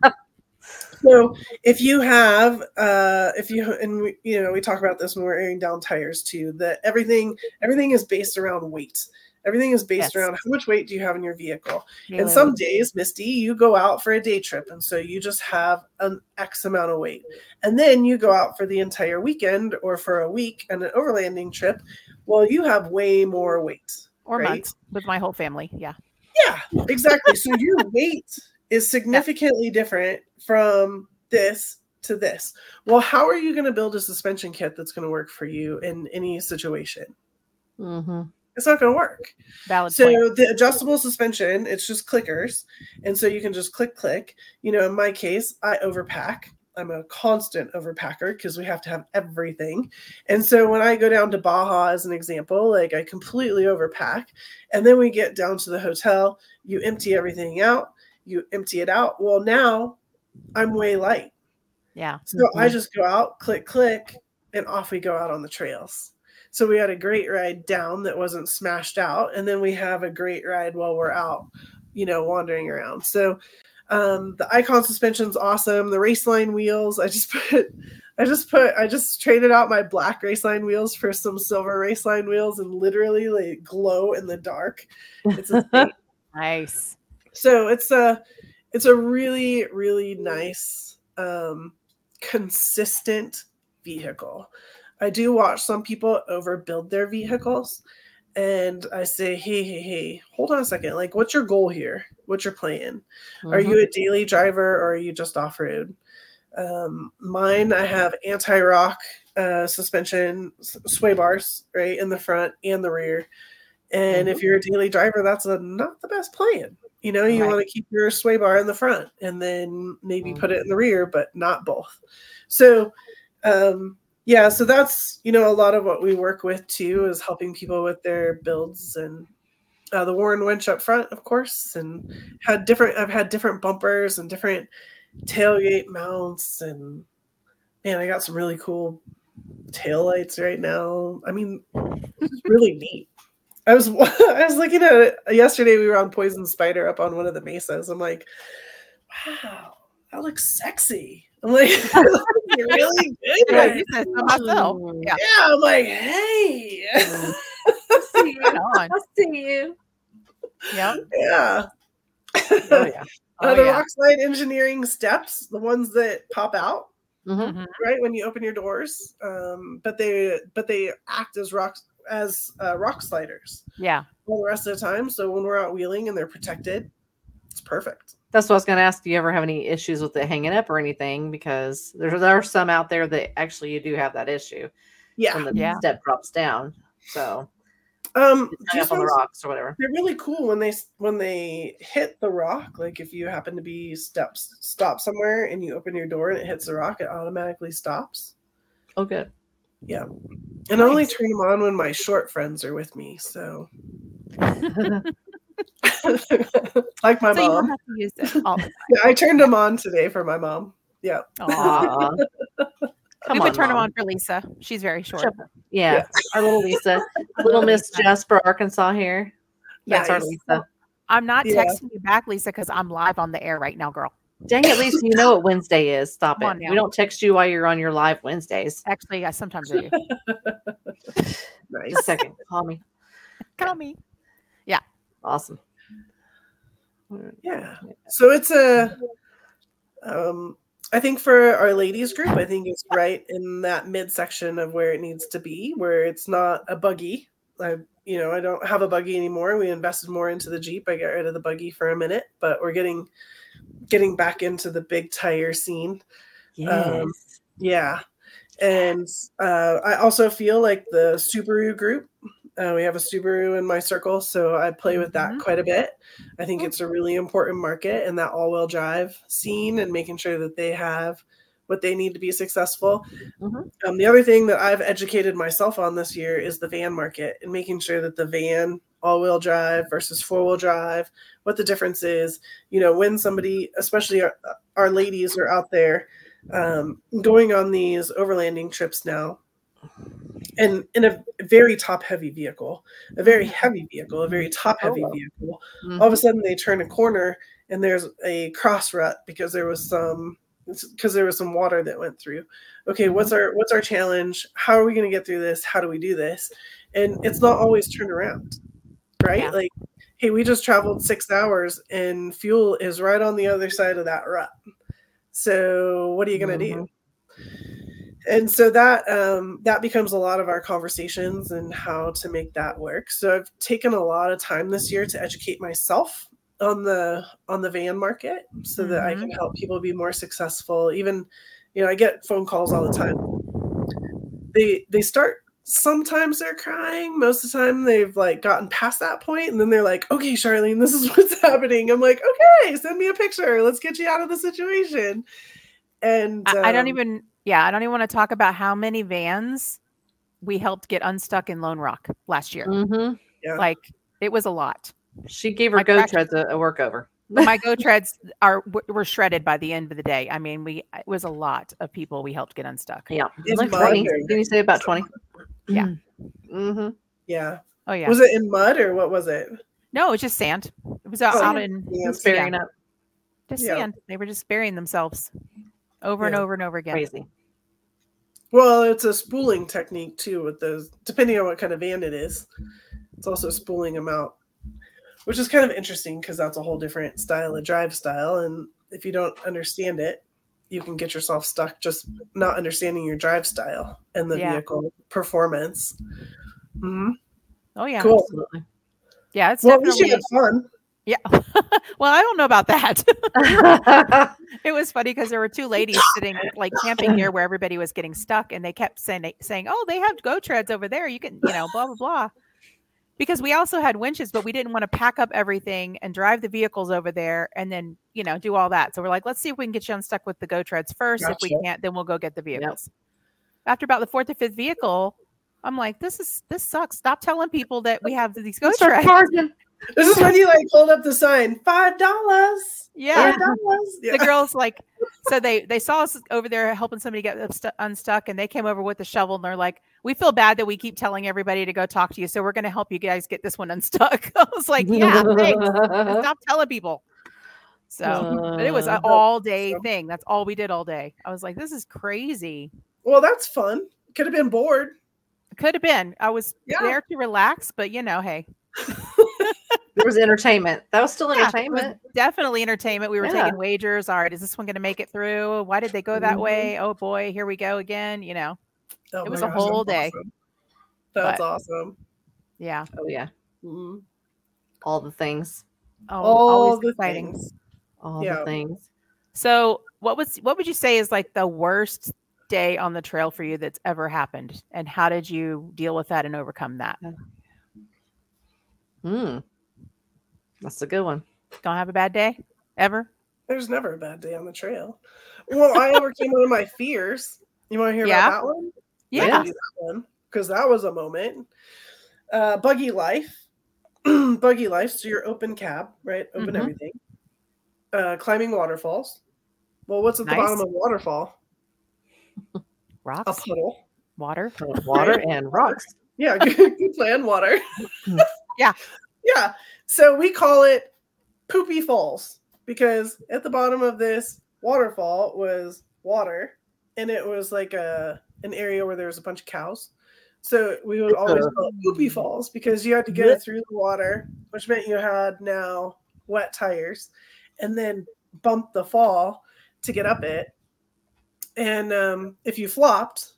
So if you have, uh, if you, and we, you know, we talk about this when we're airing down tires too, that everything, everything is based around weight. Everything is based Yes. around how much weight do you have in your vehicle. Yeah, And some days, Misty, you go out for a day trip, and so you just have an X amount of weight. And then you go out for the entire weekend or for a week and an overlanding trip. Well, you have way more weight. or right? months with my whole family. Yeah. Yeah, exactly. So your weight is significantly different from this to this. Well, how are you going to build a suspension kit that's going to work for you in any situation? Mm-hmm. It's not going to work. Valid So point. the adjustable suspension, it's just clickers. And so you can just click, click. You know, in my case, I overpack. I'm a constant overpacker because we have to have everything. And so when I go down to Baja, as an example, like I completely overpack. And then we get down to the hotel, you empty everything out, you empty it out. Well, now I'm way light. Yeah. So Mhm. I just go out, click, click, and off we go out on the trails. So we had a great ride down that wasn't smashed out. And then we have a great ride while we're out, you know, wandering around. So um, the Icon suspension's awesome. The Raceline wheels, I just put, I just put, I just traded out my black Raceline wheels for some silver Raceline wheels, and literally like glow in the dark. It's a thing. Nice. So it's a, it's a really, really nice, um, consistent vehicle. I do watch some people overbuild their vehicles, and I say, hey, hey, hey, hold on a second. Like, what's your goal here? What's your plan? Mm-hmm. Are you a daily driver, or are you just off-road? Um, mine, I have anti-rock uh, suspension, sway bars, right, in the front and the rear. And Mm-hmm. if you're a daily driver, that's a, not the best plan. You know, you Right. want to keep your sway bar in the front and then maybe Mm-hmm. put it in the rear, but not both. So, um, yeah, so that's, you know, a lot of what we work with too, is helping people with their builds. And uh, the Warren winch up front, of course, and had different, I've had different bumpers and different tailgate mounts, and man, I got some really cool taillights right now. I mean, it's really neat. I was I was looking at it yesterday. We were on Poison Spider up on one of the mesas. I'm like, wow, that looks sexy. I'm like, you're really good. Yeah, Like, you said so myself. Yeah. yeah, I'm like, hey. See, you. Right on. I see you. Yep. Yeah. Oh yeah. Uh, Oh, the yeah. rock slide engineering steps, the ones that pop out, Mm-hmm. Mhm. right when you open your doors, um, but they but they act as rocks as uh, rock sliders Yeah. all the rest of the time. So when we're out wheeling and they're protected, it's perfect. That's what I was going to ask. Do you ever have any issues with it hanging up or anything? Because there, there are some out there that actually you do have that issue Yeah. when the Yeah. step drops down. So Um, it's hung these up on the ones, rocks or whatever. they're really cool when they when they hit the rock. Like if you happen to be steps stop somewhere and you open your door and it hits the rock, it automatically stops. Oh, good. Yeah. And I only Nice. turn them on when my short friends are with me. So like my So you don't mom. have to use it all the time. Yeah, I turned them on today for my mom. Yeah. Aw. Come We on, would turn them Mom. on for Lisa. She's very short. Shut up. Yeah, Yeah. our little Lisa, little Miss Lisa. Jasper, Arkansas here. That's our Nice. Lisa. I'm not Yeah. texting you back, Lisa, because I'm live on the air right now, girl. Dang it, Lisa, you know what Wednesday is. Stop Come on it. now. We don't text you while you're on your live Wednesdays. Actually, I sometimes I do. Nice. Just a second. Call me. Call me. Awesome. Yeah. So it's a um I think for our ladies group, I think it's right in that midsection of where it needs to be, where it's not a buggy. I you know, I don't have a buggy anymore. We invested more into the Jeep. I got rid of the buggy for a minute, but we're getting getting back into the big tire scene. Yes. Yeah. And uh, I also feel like the Subaru group, uh, we have a Subaru in my circle, so I play with that Mhm. quite a bit. I think it's a really important market in that all-wheel drive scene and making sure that they have what they need to be successful. Mhm. Um, the other thing that I've educated myself on this year is the van market and making sure that the van all-wheel drive versus four-wheel drive, what the difference is. You know, when somebody, especially our, our ladies, are out there um, going on these overlanding trips now, and in a very top-heavy vehicle, a very heavy vehicle, a very top-heavy Oh. vehicle, Mhm. all of a sudden they turn a corner and there's a cross rut because there was some because there was some water that went through. Okay, what's our what's our challenge? How are we going to get through this? How do we do this? And it's not always turned around, right? Yeah. Like, hey, we just traveled six hours and fuel is right on the other side of that rut. So what are you going to Mhm. do? And so that um, that becomes a lot of our conversations and how to make that work. So I've taken a lot of time this year to educate myself on the on the van market so that I can help people be more successful. Even, you know, I get phone calls all the time. They they start sometimes they're crying. Most of the time they've like gotten past that point, and then they're like, "Okay, Charlene, this is what's happening." I'm like, "Okay, send me a picture. Let's get you out of the situation." And I, I don't um, even, yeah, I don't even want to talk about how many vans we helped get unstuck in Lone Rock last year. Mhm. yeah. Like, it was a lot. She gave her My go crash- treads a, a workover. But my go treads are were shredded by the end of the day. I mean, we it was a lot of people we helped get unstuck. Yeah. In Like mud twenty. or- Did you say about twenty? Yeah. Mm-hmm. yeah. Oh yeah. Was it in mud or what was it? No, it was just sand. It was out, Oh, out yeah. in Yeah. Just burying up. just Yeah. sand. They were just burying themselves over and Yeah. over and over again. Crazy. Well, it's a spooling technique too with those, depending on what kind of van it is. It's also spooling them out, which is kind of interesting because that's a whole different style of drive style. And if you don't understand it, you can get yourself stuck just not understanding your drive style and the Yeah. vehicle performance. Mhm. Oh yeah. Cool. Absolutely. Yeah, it's Well, at least you definitely had fun. yeah. Well, I don't know about that. It was funny because there were two ladies sitting like camping near where everybody was getting stuck, and they kept saying saying, "Oh, they have go treads over there. You can, you know, blah blah blah." Because we also had winches, but we didn't want to pack up everything and drive the vehicles over there and then, you know, do all that. So we're like, let's see if we can get you unstuck with the go treads first. If we Gotcha. can't, then we'll go get the vehicles. After about the fourth or fifth vehicle, I'm like, this is this sucks. Stop telling people that we have these go Start treads. charging. This is when you like hold up the sign, five dollars. Yeah. Five dollars. The girls like, so they they saw us over there helping somebody get unstu- unstuck, and they came over with the shovel, and they're like, we feel bad that we keep telling everybody to go talk to you, so we're going to help you guys get this one unstuck. I was like, yeah, thanks. And stop telling people. So, but it was an Uh, all day so. thing. That's all we did all day. I was like, this is crazy. Well, that's fun. Could have been bored. Could have been. I was Yeah. there to relax, but you know, hey. There was entertainment. That was still Yeah, it was entertainment. definitely entertainment. We were Yeah. taking wagers. All right, is this one going to make it through? Why did they go that Mhm. way? Oh boy, here we go again. You know, Oh it my was a gosh, whole that's day. awesome. That's But- awesome. Yeah. Oh yeah, Mhm. all the things, Oh, All always the exciting. things. all Yeah. the things. So, what was what would you say is like the worst day on the trail for you that's ever happened, and how did you deal with that and overcome that? Hmm, that's a good one. Don't have a bad day ever? There's never a bad day on the trail. Well, I overcame one of my fears. You want to hear Yeah. about that one? Yeah. I can do that one because that was a moment. Uh, buggy life, buggy life. So you're open cab, right? Open Mhm. everything. Uh, climbing waterfalls. Well, what's at the Nice. bottom of a waterfall? A Rocks, puddle. water. Water and rocks. Yeah, good, good plan. Water. Yeah. Yeah. So we call it Poopy Falls because at the bottom of this waterfall was water, and it was like a an area where there was a bunch of cows. So we would always call it Poopy Falls because you had to go through the water, which meant you had now wet tires, and then bump the fall to get up it. And um, if you flopped,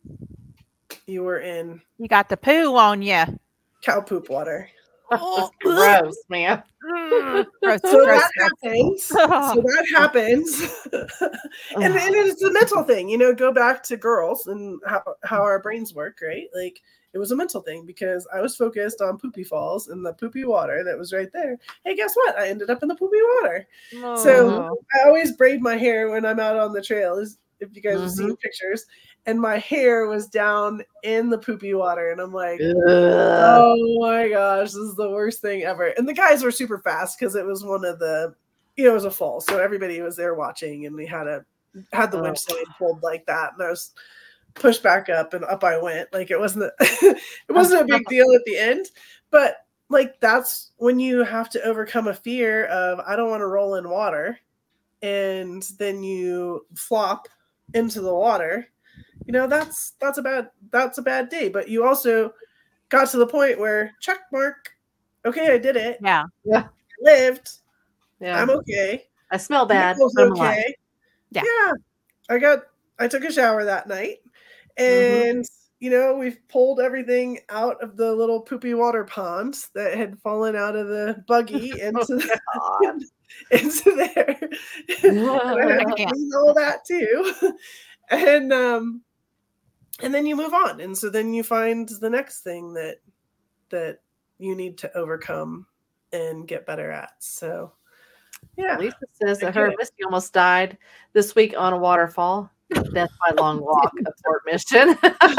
you were in You got the poo on you. cow poop water. Oh, Gross, man. Gross, So gross, that gross. happens. So that happens. and, and it's a mental thing, you know, go back to girls and how, how our brains work, right? Like it was a mental thing because I was focused on Poopy Falls and the poopy water that was right there. Hey, guess what? I ended up in the poopy water. So Oh. I always braid my hair when I'm out on the trails, if you guys have seen pictures. And my hair was down in the poopy water. And I'm like, Ugh. oh my gosh, this is the worst thing ever. And the guys were super fast because it was one of the, you know, it was a fall. So everybody was there watching and we had a, had the Oh. winch sign pulled like that. And I was pushed back up and up I went. Like it wasn't, it wasn't a big deal at the end, but like, that's when you have to overcome a fear of, I don't want to roll in water. And then you flop into the water. You know, that's that's a bad that's a bad day. But you also got to the point where check mark. Okay, I did it. Yeah. Yeah. I lived. Yeah. I'm okay. I smell bad. Nicole's but I'm alive. okay. Yeah. Yeah. I got I took a shower that night. Mm-hmm. And you know, we've pulled everything out of the little poopy water ponds that had fallen out of the buggy into the, God. into there. And I had to can't. clean all that too. And um and then you move on. And so then you find the next thing that that you need to overcome and get better at. So yeah. Lisa says that Thank her you. Misty almost died this week on a waterfall. Death by long walk at Fort Mission.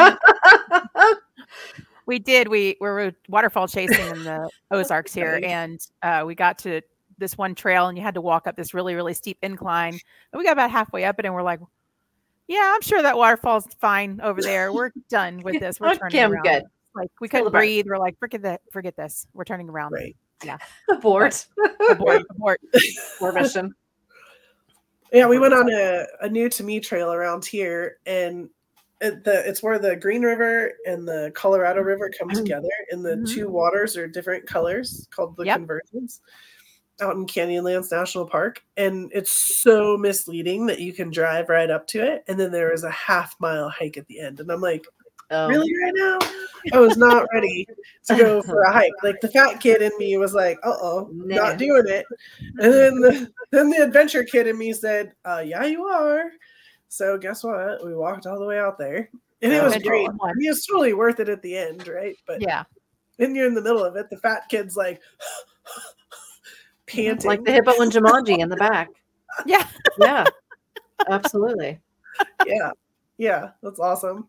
We did. We, we were waterfall chasing in the Ozarks here, Nice. and uh, we got to this one trail, and you had to walk up this really, really steep incline. And we got about halfway up it, and we're like, "Yeah, I'm sure that waterfall's fine over there. We're done with this. We're turning Okay, I'm around." good. Like we Still couldn't the best. breathe. We're like, "Forget that. Forget this. We're turning around." Right. Abort. Abort. Abort. Fort Mission. Yeah, we went on a, a new to me trail around here, and it, the it's where the Green River and the Colorado River come together, and the Mhm. two waters are different colors called the Yep. convergence out in Canyonlands National Park. And it's so misleading that you can drive right up to it, and then there is a half mile hike at the end. And I'm like, Oh. really right now? I was not ready to go for a hike. Like the fat kid in me was like, uh-oh, Nah. not doing it. And then the, then the adventure kid in me said, uh, yeah, you are. So guess what? We walked all the way out there. And it was Adventure great. one. I mean, it's totally worth it at the end, right? But Yeah. then you're in the middle of it. The fat kid's like panting. Like the hippo and Jumanji in the back. Yeah. Yeah. Absolutely. Yeah. Yeah. That's awesome.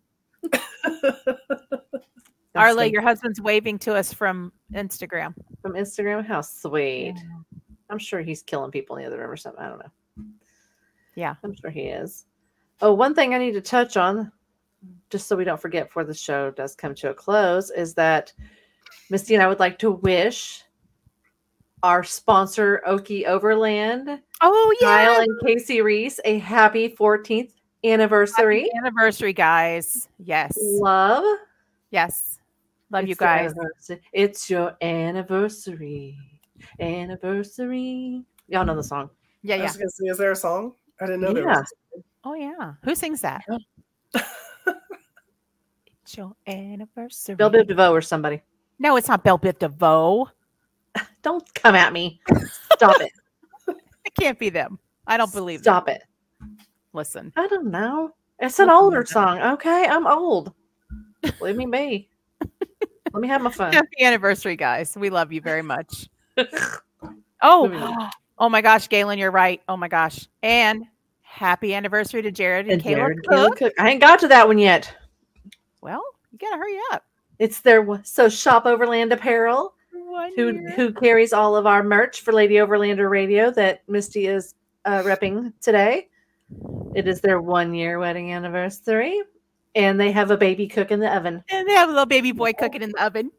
Arla, That's your husband's waving to us from Instagram. from Instagram. How sweet. Yeah. I'm sure he's killing people in the other room or something. I don't know. Yeah. I'm sure he is. Oh, one thing I need to touch on, just so we don't forget before the show does come to a close, is that Misty and I would like to wish our sponsor, Oki Overland, Oh yeah. Kyle and Casey Reese, a happy fourteenth anniversary. Happy anniversary, guys. Yes. Love. Yes. Love It's you the guys. anniversary. It's your anniversary. Anniversary. Y'all know the song. Yeah, I yeah. was gonna say, is there a song? I didn't know there Yeah. was. A Oh, yeah. Who sings that? song. It's your anniversary. Belle Biv DeVoe or somebody. No, it's not Belle Biv DeVoe. Don't come at me. Stop it. It can't be them. I don't believe them. Stop it. Listen. I don't know. It's an We'll come older with it. song. Okay, I'm old. Leave me be. Let me have my fun. Happy anniversary, guys. We love you very much. Oh, Moving on. oh my gosh, Galen, you're right. Oh my gosh. And happy anniversary to Jared and, And Kayla Jared Cook. Kayla Cook. I ain't got to that one yet. Well, you gotta hurry up. It's their so Shop Overland Apparel, One who year. who carries all of our merch for Lady Overlander Radio that Misty is uh, repping today. It is their one year wedding anniversary, and they have a baby cook in the oven. And they have a little baby boy cooking in the oven.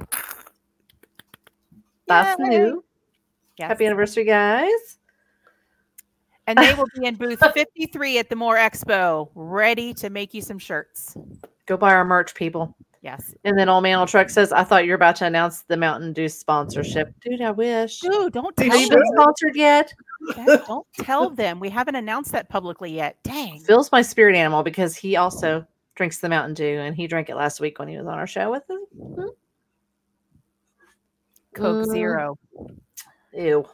That's Yay. new. Yes. Happy anniversary, guys. And they will be in booth fifty-three at the More Expo, ready to make you some shirts. Go buy our merch, people. Yes. And then Old Man Old Truck says, I thought you were about to announce the Mountain Dew sponsorship. Dude, I wish. Dude, don't They tell Have you should. been sponsored yet? them. Don't tell them. We haven't announced that publicly yet. Dang. Phil's my spirit animal because he also drinks the Mountain Dew, and he drank it last week when he was on our show with us. Coke Mm. Zero. Ew.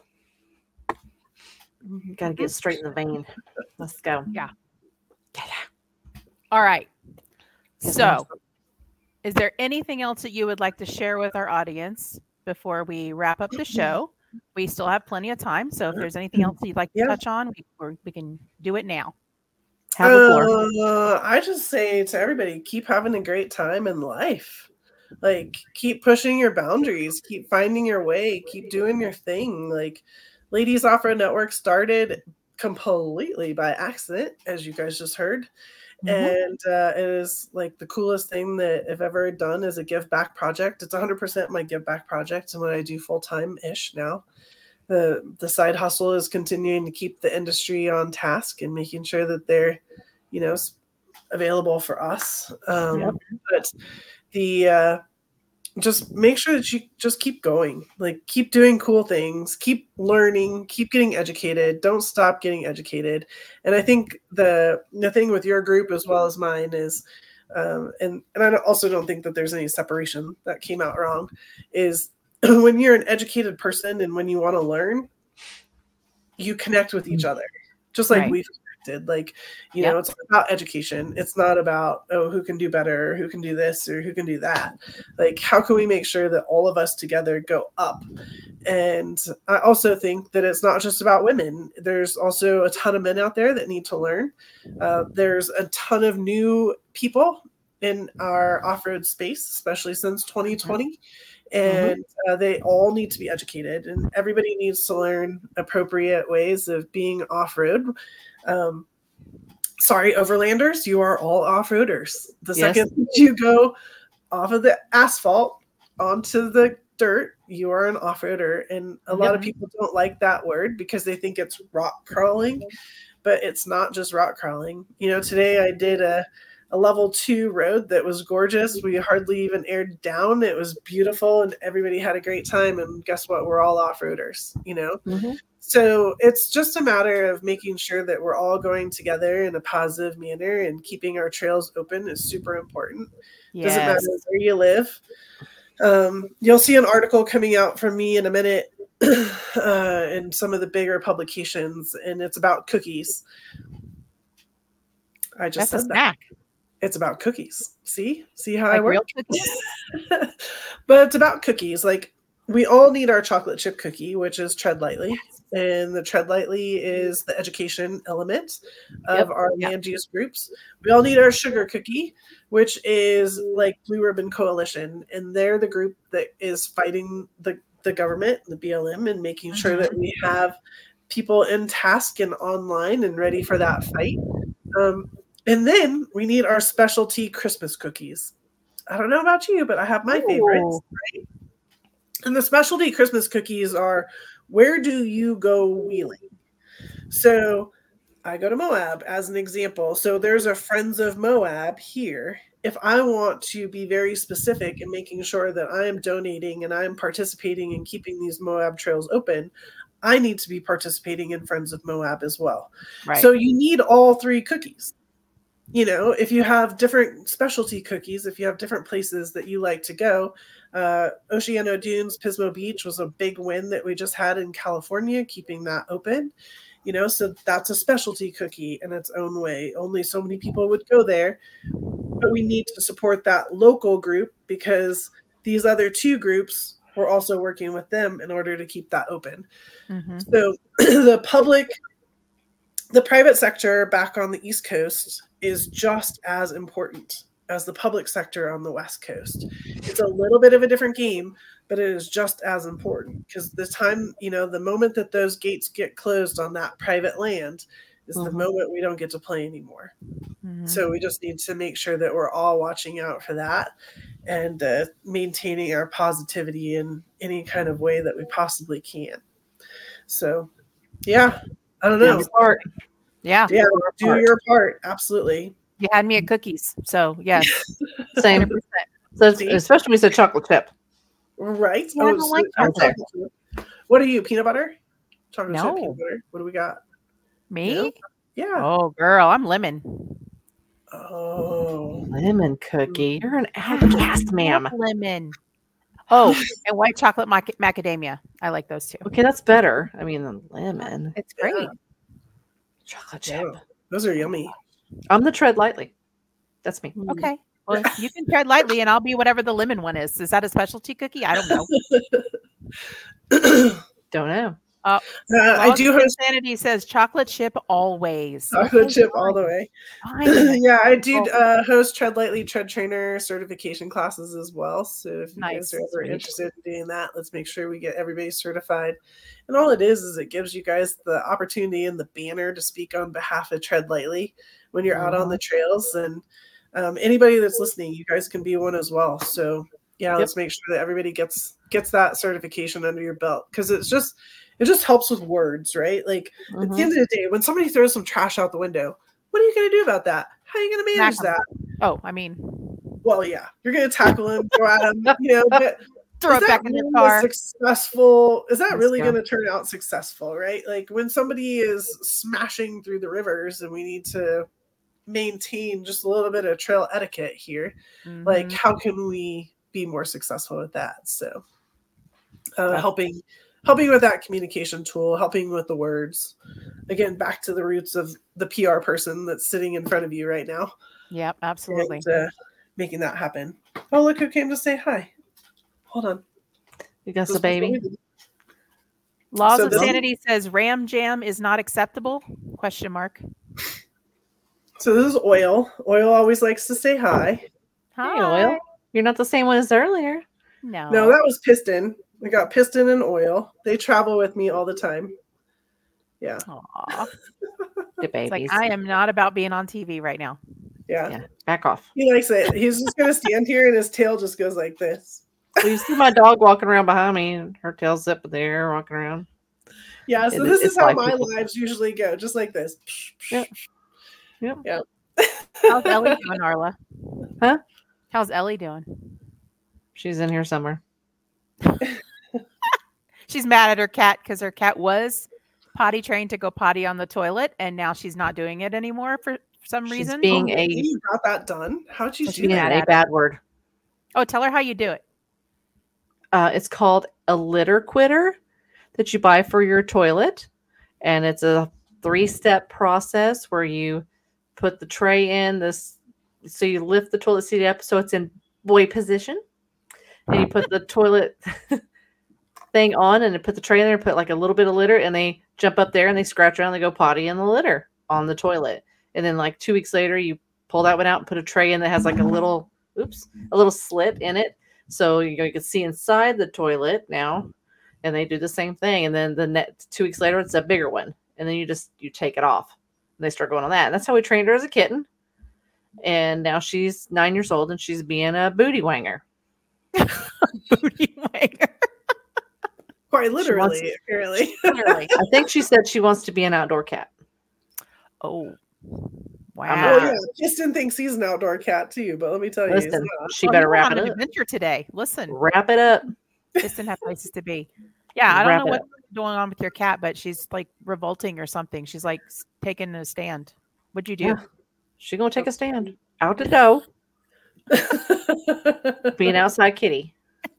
Gotta get straight in the vein. Let's go. Yeah. Yeah. All right. Yes, So, is there anything else that you would like to share with our audience before we wrap up the show? We still have plenty of time. So, if there's anything else you'd like to Yeah. touch on, we, we're, we can do it now. Have the floor. Uh, I just say to everybody, keep having a great time in life. Like, keep pushing your boundaries, keep finding your way, keep doing your thing. Like, Ladies Off-Road Network started completely by accident, as you guys just heard. Mhm. And uh, it is like the coolest thing that I've ever done as a give back project. It's one hundred percent my give back project and what I do full time ish now. The the side hustle is continuing to keep the industry on task and making sure that they're, you know, s- available for us. Um, Yep. But the uh, just make sure that you just keep going, like keep doing cool things, keep learning, keep getting educated. Don't stop getting educated. And I think the the thing with your group as well as mine is, um, and and I don't- also don't think that there's any separation that came out wrong, is when you're an educated person and when you want to learn, you connect with each other, just like Right. we've connected. Like, you Yep. know, it's about education. It's not about, oh, who can do better, or who can do this, or who can do that. Like, how can we make sure that all of us together go up? And I also think that it's not just about women. There's also a ton of men out there that need to learn. Uh, there's a ton of new people in our off-road space, especially since twenty twenty. And uh, they all need to be educated, and everybody needs to learn appropriate ways of being off-road. Um, sorry, overlanders, you are all off-roaders. The Yes. second you go off of the asphalt onto the dirt, you are an off-roader. And a lot of Yep. people don't like that word because they think it's rock crawling, but it's not just rock crawling. You know, today I did a a level two road that was gorgeous. We hardly even aired down. It was beautiful and everybody had a great time. And guess what? We're all off-roaders, you know? Mhm. So it's just a matter of making sure that we're all going together in a positive manner, and keeping our trails open is super important. Doesn't matter Yes. where you live. Um, you'll see an article coming out from me in a minute uh, in some of the bigger publications, and it's about cookies. I just That's a said that. snack. It's about cookies. See? See how I Like work? real cookies. But it's about cookies. Like, we all need our chocolate chip cookie, which is Tread Lightly. And the Tread Lightly is the education element of Yep. our Yep. land use groups. We all need our sugar cookie, which is like Blue Ribbon Coalition. And they're the group that is fighting the, the government, the B L M, and making sure that we have people in task and online and ready for that fight. Um, and then we need our specialty Christmas cookies. I don't know about you, but I have my favorites. Ooh. Right? And the specialty Christmas cookies are, where do you go wheeling? So I go to Moab as an example. So there's a Friends of Moab here if I want to be very specific in making sure that I am donating and I am participating in keeping these Moab trails open, I need to be participating in Friends of Moab as well. Right. So you need all three cookies. You know, if you have different specialty cookies, if you have different places that you like to go, uh, Oceano Dunes, Pismo Beach was a big win that we just had in California, keeping that open. You know, so that's a specialty cookie in its own way. Only so many people would go there. But we need to support that local group because these other two groups, we're also working with them in order to keep that open. Mm-hmm. So the public, the private sector back on the East Coast is just as important as the public sector on the West Coast. It's a little bit of a different game, but it is just as important because the time, you know, the moment that those gates get closed on that private land is mm-hmm. the moment we don't get to play anymore. Mm-hmm. So we just need to make sure that we're all watching out for that and uh, maintaining our positivity in any kind of way that we possibly can. So, yeah, I don't know. Yeah. Yeah, do part. your part. Absolutely. You had me at cookies. So, yes. Same. So especially when you said chocolate chip. Right. Yeah, oh, I don't so like chocolate chip. What are you, peanut butter? Chocolate no. chip, peanut butter. What do we got? Me? Yeah. yeah. Oh, girl, I'm lemon. Oh. Lemon cookie. You're an outcast, ma'am. Lemon. Oh, and white chocolate mac- macadamia. I like those too. Okay, that's better. I mean, than lemon. It's great. Yeah. Chocolate chip. Oh, those are yummy. I'm the tread lightly. That's me. Okay. Well, you can tread lightly and I'll be whatever the lemon one is. Is that a specialty cookie? I don't know. don't know. Uh, uh, I do host Insanity says chocolate chip always. Chocolate okay, chip fine. all the way. Yeah, I do uh, host Tread Lightly Tread Trainer certification classes as well. So if you nice. guys are ever interested in doing that, let's make sure we get everybody certified. And all it is is it gives you guys the opportunity and the banner to speak on behalf of Tread Lightly when you're mm-hmm. out on the trails. And um, anybody that's listening, you guys can be one as well. So yeah, yep. let's make sure that everybody gets gets that certification under your belt because it's just it just helps with words, right? Like mm-hmm. at the end of the day, when somebody throws some trash out the window, what are you going to do about that? How are you going to manage that? Oh, I mean, well, yeah, you're going to tackle him, throw at him, you know, but throw it back in really the car. Successful? Is that Let's really going to turn out successful, right? Like when somebody is smashing through the rivers, and we need to maintain just a little bit of trail etiquette here. Mm-hmm. Like, how can we be more successful with that? So, uh, helping. Helping with that communication tool, helping with the words. Again, back to the roots of the P R person that's sitting in front of you right now. Yep, absolutely. And, uh, making that happen. Oh, look who came to say hi. Hold on. You got the baby. Laws so of then, Sanity says Ram Jam is not acceptable? Question mark. So this is Oil. Oil always likes to say hi. Hi, hey, Oil. You're not the same one as earlier. No. No, that was Piston. We got Piston and Oil. They travel with me all the time. Yeah. Aww. The babies. Like, I am not about being on T V right now. Yeah. yeah. Back off. He likes it. He's just going to stand here and his tail just goes like this. Well, you see my dog walking around behind me and her tail's up in the air walking around. Yeah. So it, this is how like my people. lives usually go. Just like this. Yep. Yep. yep. How's Ellie doing, Arla? Huh? How's Ellie doing? She's in here somewhere. She's mad at her cat because her cat was potty trained to go potty on the toilet, and now she's not doing it anymore for some she's reason. Being oh, a you got that done. How'd you do that? that? A bad word. Oh, tell her how you do it. Uh, it's called a litter quitter that you buy for your toilet, and it's a three-step process where you put the tray in this. So you lift the toilet seat up so it's in boy position, and you put the toilet thing on and put the tray in there and put like a little bit of litter, and they jump up there and they scratch around and they go potty in the litter on the toilet. And then like two weeks later, you pull that one out and put a tray in that has like a little, oops, a little slit in it. So you, you can see inside the toilet now, and they do the same thing. And then the net two weeks later, it's a bigger one. And then you just, you take it off and they start going on that. And that's how we trained her as a kitten. And now she's nine years old and she's being a booty wanger. Booty wanger. Quite literally, wants, apparently. Literally. I think she said she wants to be an outdoor cat. Oh. Wow. Oh yeah, Kristen thinks he's an outdoor cat too, but let me tell you, he's Listen, not. she Well, better he went wrap on it an up. adventure today. Listen, Wrap it up. Kristen have places to be. Yeah, I don't Wrap know it what's up. going on with your cat, but she's like revolting or something. She's like s- taking a stand. What'd you do? Yeah. She gonna take a stand. Out to go. Be an outside kitty.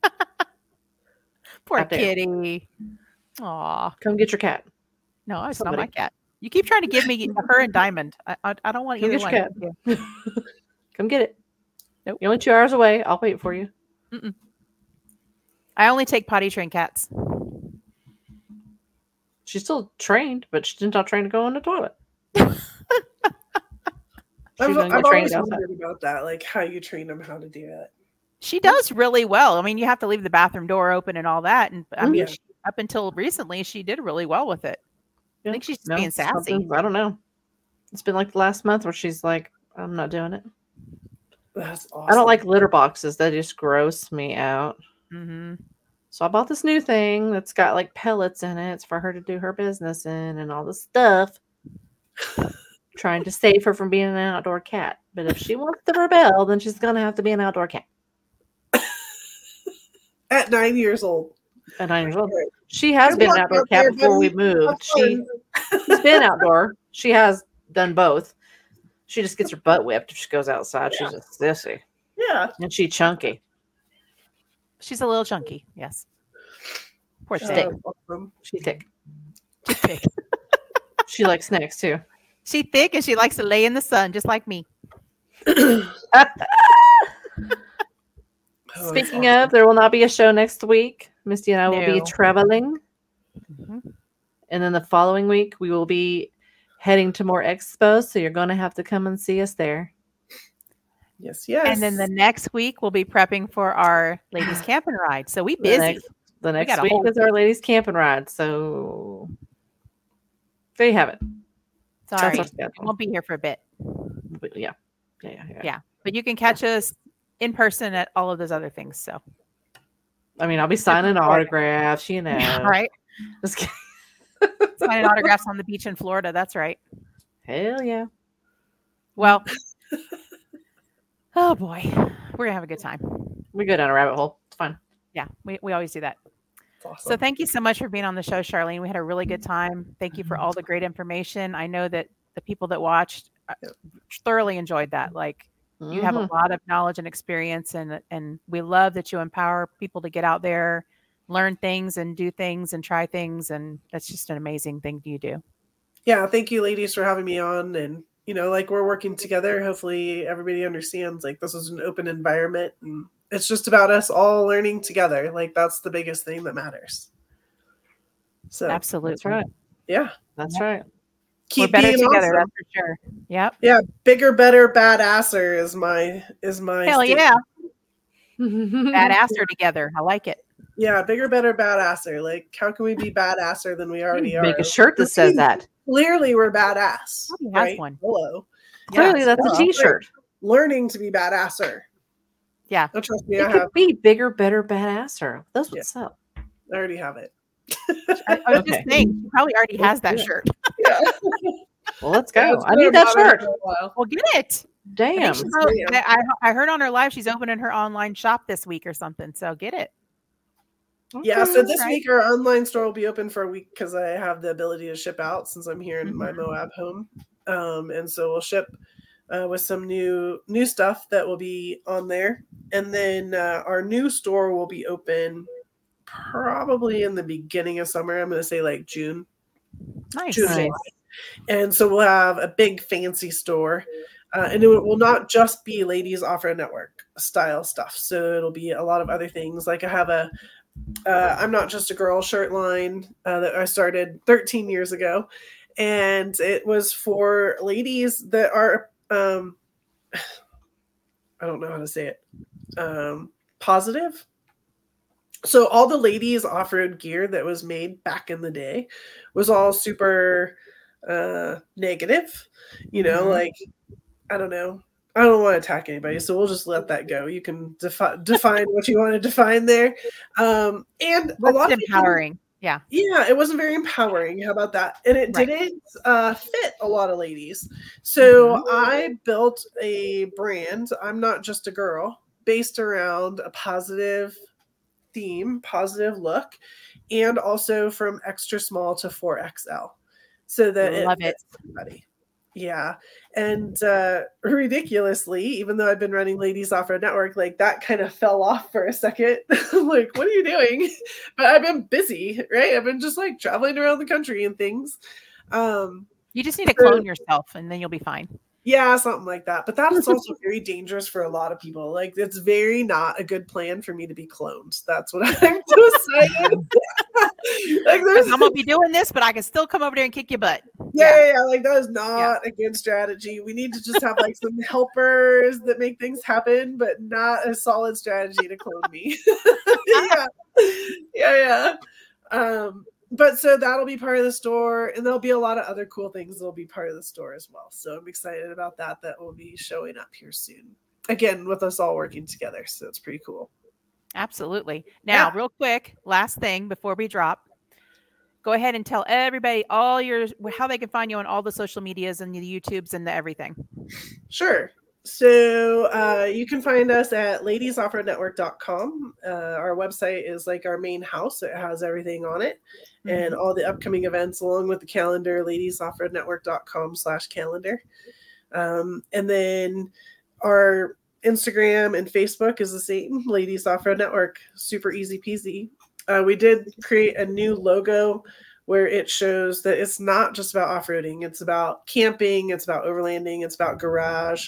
Poor out there. kitty. Aw. Come get your cat. No, it's Somebody. not my cat. You keep trying to give me her and Diamond. I, I, I don't want Come either get one. your cat. Thank you. Come get it. Nope. You're only two hours away. I'll wait for you. Mm-mm. I only take potty trained cats. She's still trained, but she's not trained to go in the toilet. I've, She's gonna I've get trained always outside. wondered about that, like how you train them how to do that. She does really well. I mean, you have to leave the bathroom door open and all that. And I Mm, mean, yeah. she, up until recently, she did really well with it. I Yeah. think she's No, being sassy. something- I don't know. It's been like the last month where she's like, I'm not doing it. That's awesome. I don't like litter boxes. They just gross me out. Mm-hmm. So I bought this new thing that's got like pellets in it. It's for her to do her business in and all this stuff. Trying to save her from being an outdoor cat. But if she wants to rebel, then she's going to have to be an outdoor cat. At nine years old. At nine years old. She has Good been an luck outdoor out cat there, before we buddy. moved. Have She, fun. she's been outdoor. She has done both. She just gets her butt whipped if she goes outside. She's a sissy. Yeah. And she chunky. She's a little chunky. Yes. Poor Stick. thing. Uh, awesome. She's thick. She's thick. She likes snacks too. She's thick and she likes to lay in the sun, just like me. Oh, Speaking it's of, there will not be a show next week. Misty and I will be No. traveling. Mhm. And then the following week, we will be heading to more expos. So you're going to have to come and see us there. Yes, yes. And then the next week, we'll be prepping for our ladies camping ride. So we The busy. next, the next got a week whole is our ladies camping ride. So there you have it. Sorry, That's our we schedule. won't be here for a bit. But yeah. Yeah, yeah, yeah. Yeah. But you can catch us in person at all of those other things. So, I mean, I'll be signing Florida. autographs, you know. all right. Just kidding. Signing autographs on the beach in Florida. That's right. Hell yeah. Well, oh boy, we're gonna have a good time. We go down a rabbit hole. It's fun. Yeah, we, we always do that. It's awesome. So thank you so much for being on the show, Charlene. We had a really good time. Thank you for all the great information. I know that the people that watched uh, thoroughly enjoyed that. Like you have a Mhm. lot of knowledge and experience, and and we love that you empower people to get out there, learn things, and do things, and try things, and that's just an amazing thing you do. Yeah, thank you, ladies, for having me on. And you know, like we're working together. Hopefully, everybody understands. Like this is an open environment, and it's just about us all learning together. Like that's the biggest thing that matters. So Absolutely, That's right. yeah, That's right. We're keep better being together, awesome. that's for sure. Yep. Yeah, bigger, better, badasser is my is my Hell statement. yeah, badasser together. I like it. Yeah, bigger, better, badasser. Like, how can we be badasser than we already are? Make a shirt that says that. Clearly, we're badass. Somebody has right? one. Hello. Clearly, Yes. that's a Well, t-shirt. Learning to be badasser. Yeah. Oh, trust me, It I could have. be bigger, better, badasser. That's what's up. I already have it. I, I was Okay. just saying, she probably already has that Yeah. shirt. Yeah. Well, let's Yeah, go. it's I been need that about it shirt. for a while. Well, get it. I, Damn. think she's It's out- great. I, I I heard on her live she's opening her online shop this week or something. So get it. Yeah, so this Right. week our online store will be open for a week because I have the ability to ship out since I'm here in my Mhm. Moab home. Um, and so we'll ship uh, with some new new stuff that will be on there. And then uh, our new store will be open probably in the beginning of summer. I'm going to say like June. Nice. June, Nice. July. And so we'll have a big fancy store. Uh, and it will not just be Ladies Off-Road Network style stuff. So it'll be a lot of other things. Like I have a uh, I'm Not Just a Girl shirt line uh, that I started thirteen years ago. And it was for ladies that are, um, I don't know how to say it, um, positive. So all the ladies off-road gear that was made back in the day was all super uh, negative. You know, Mhm. like, I don't know. I don't want to attack anybody, so we'll just let that go. You can defi- define what you want to define there. Um, and a That's lot of people, empowering. Yeah. Yeah, it wasn't very empowering. How about that? And it Right. didn't uh, fit a lot of ladies. So Mhm. I built a brand, I'm Not Just a Girl, based around a positive theme, positive look, and also from extra small to four X L so that it Love it. fits everybody. Yeah. And uh, ridiculously, even though I've been running Ladies Off Road Network, like that kind of fell off for a second. I'm like, what are you doing? But I've been busy, right? I've been just like traveling around the country and things. Um, You just need to clone yourself and then you'll be fine. Yeah, something like that. But that is also very dangerous for a lot of people. Like, it's very not a good plan for me to be cloned. That's what I'm just saying. Like, I'm gonna be doing this, but I can still come over there and kick your butt. Yeah, yeah, yeah. Like, that is not yeah. a good strategy. We need to just have like some helpers that make things happen, but not a solid strategy to clone me. yeah, yeah, yeah. Um, but so that'll be part of the store, and there'll be a lot of other cool things that'll be part of the store as well. So I'm excited about that. That will be showing up here soon. Again, with us all working together. So it's pretty cool. Absolutely. Now, yeah. real quick, last thing before we drop, go ahead and tell everybody all your how they can find you on all the social medias and the YouTubes and the everything. Sure. So uh, you can find us at ladies off road network dot com. Uh, our website is like our main house. It has everything on it mm-hmm. and all the upcoming events along with the calendar, ladies off road network dot com slash calendar. Um, and then our Instagram and Facebook is the same, Ladies Off Road Network. Super easy peasy. Uh, we did create a new logo where it shows that it's not just about off-roading. It's about camping. It's about overlanding. It's about garage.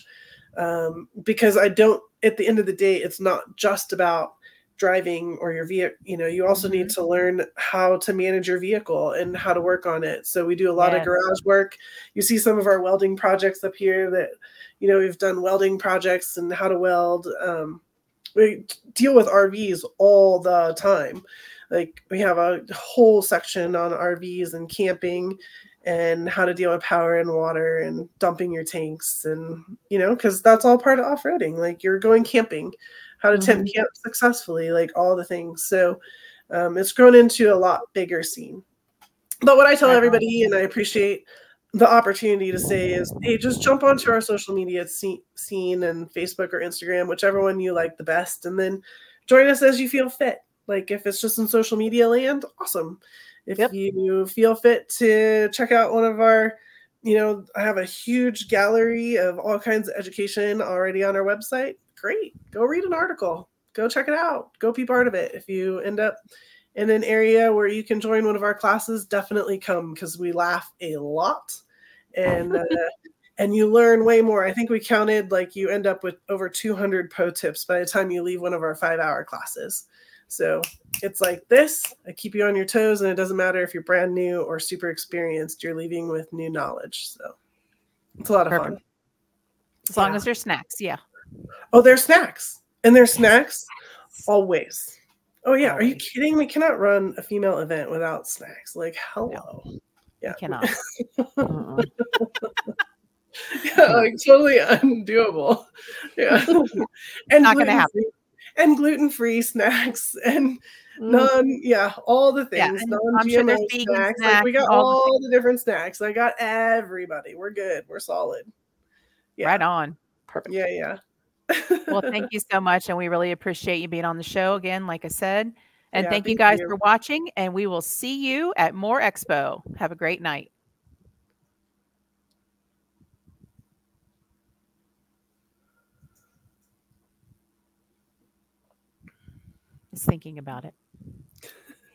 Um, because I don't, at the end of the day, it's not just about driving or your vehicle. You know, you also mm-hmm. need to learn how to manage your vehicle and how to work on it. So we do a lot yes. of garage work. You see some of our welding projects up here that, you know, we've done welding projects and how to weld. Um, we deal with R Vs all the time. Like we have a whole section on R Vs and camping and how to deal with power and water and dumping your tanks. And, you know, because that's all part of off-roading. Like you're going camping, how to tent mm-hmm. camp successfully, like all the things. So um, it's grown into a lot bigger scene. But what I tell everybody, and I appreciate the opportunity to say is, hey, just jump onto our social media scene and Facebook or Instagram, whichever one you like the best. And then join us as you feel fit. Like if it's just in social media land, awesome. If yep. you feel fit to check out one of our, you know, I have a huge gallery of all kinds of education already on our website. Great. Go read an article. Go check it out. Go be part of it. If you end up in an area where you can join one of our classes, definitely come because we laugh a lot and uh, and you learn way more. I think we counted like you end up with over two hundred pro tips by the time you leave one of our five-hour classes. So it's like this, I keep you on your toes, and it doesn't matter if you're brand new or super experienced, you're leaving with new knowledge. So it's a lot of Perfect. fun. As long yeah. as there's snacks, yeah. Oh, there's snacks. And there's snacks always. Oh, yeah. Always. Are you kidding? We cannot run a female event without snacks. Like, hello. No, yeah. We cannot. uh-uh. yeah, like totally undoable. Yeah. And not going to happen. And gluten-free snacks and none, yeah, all the things. Yeah, non-G M O sure snacks. snacks. Like we got all, all the, the different snacks. I got everybody. We're good. We're solid. Yeah. Right on. Perfect. Yeah, yeah. Well, thank you so much. And we really appreciate you being on the show again, like I said. And yeah, thank, thank you guys you. for watching. And we will see you at More Expo. Have a great night. Just thinking about it.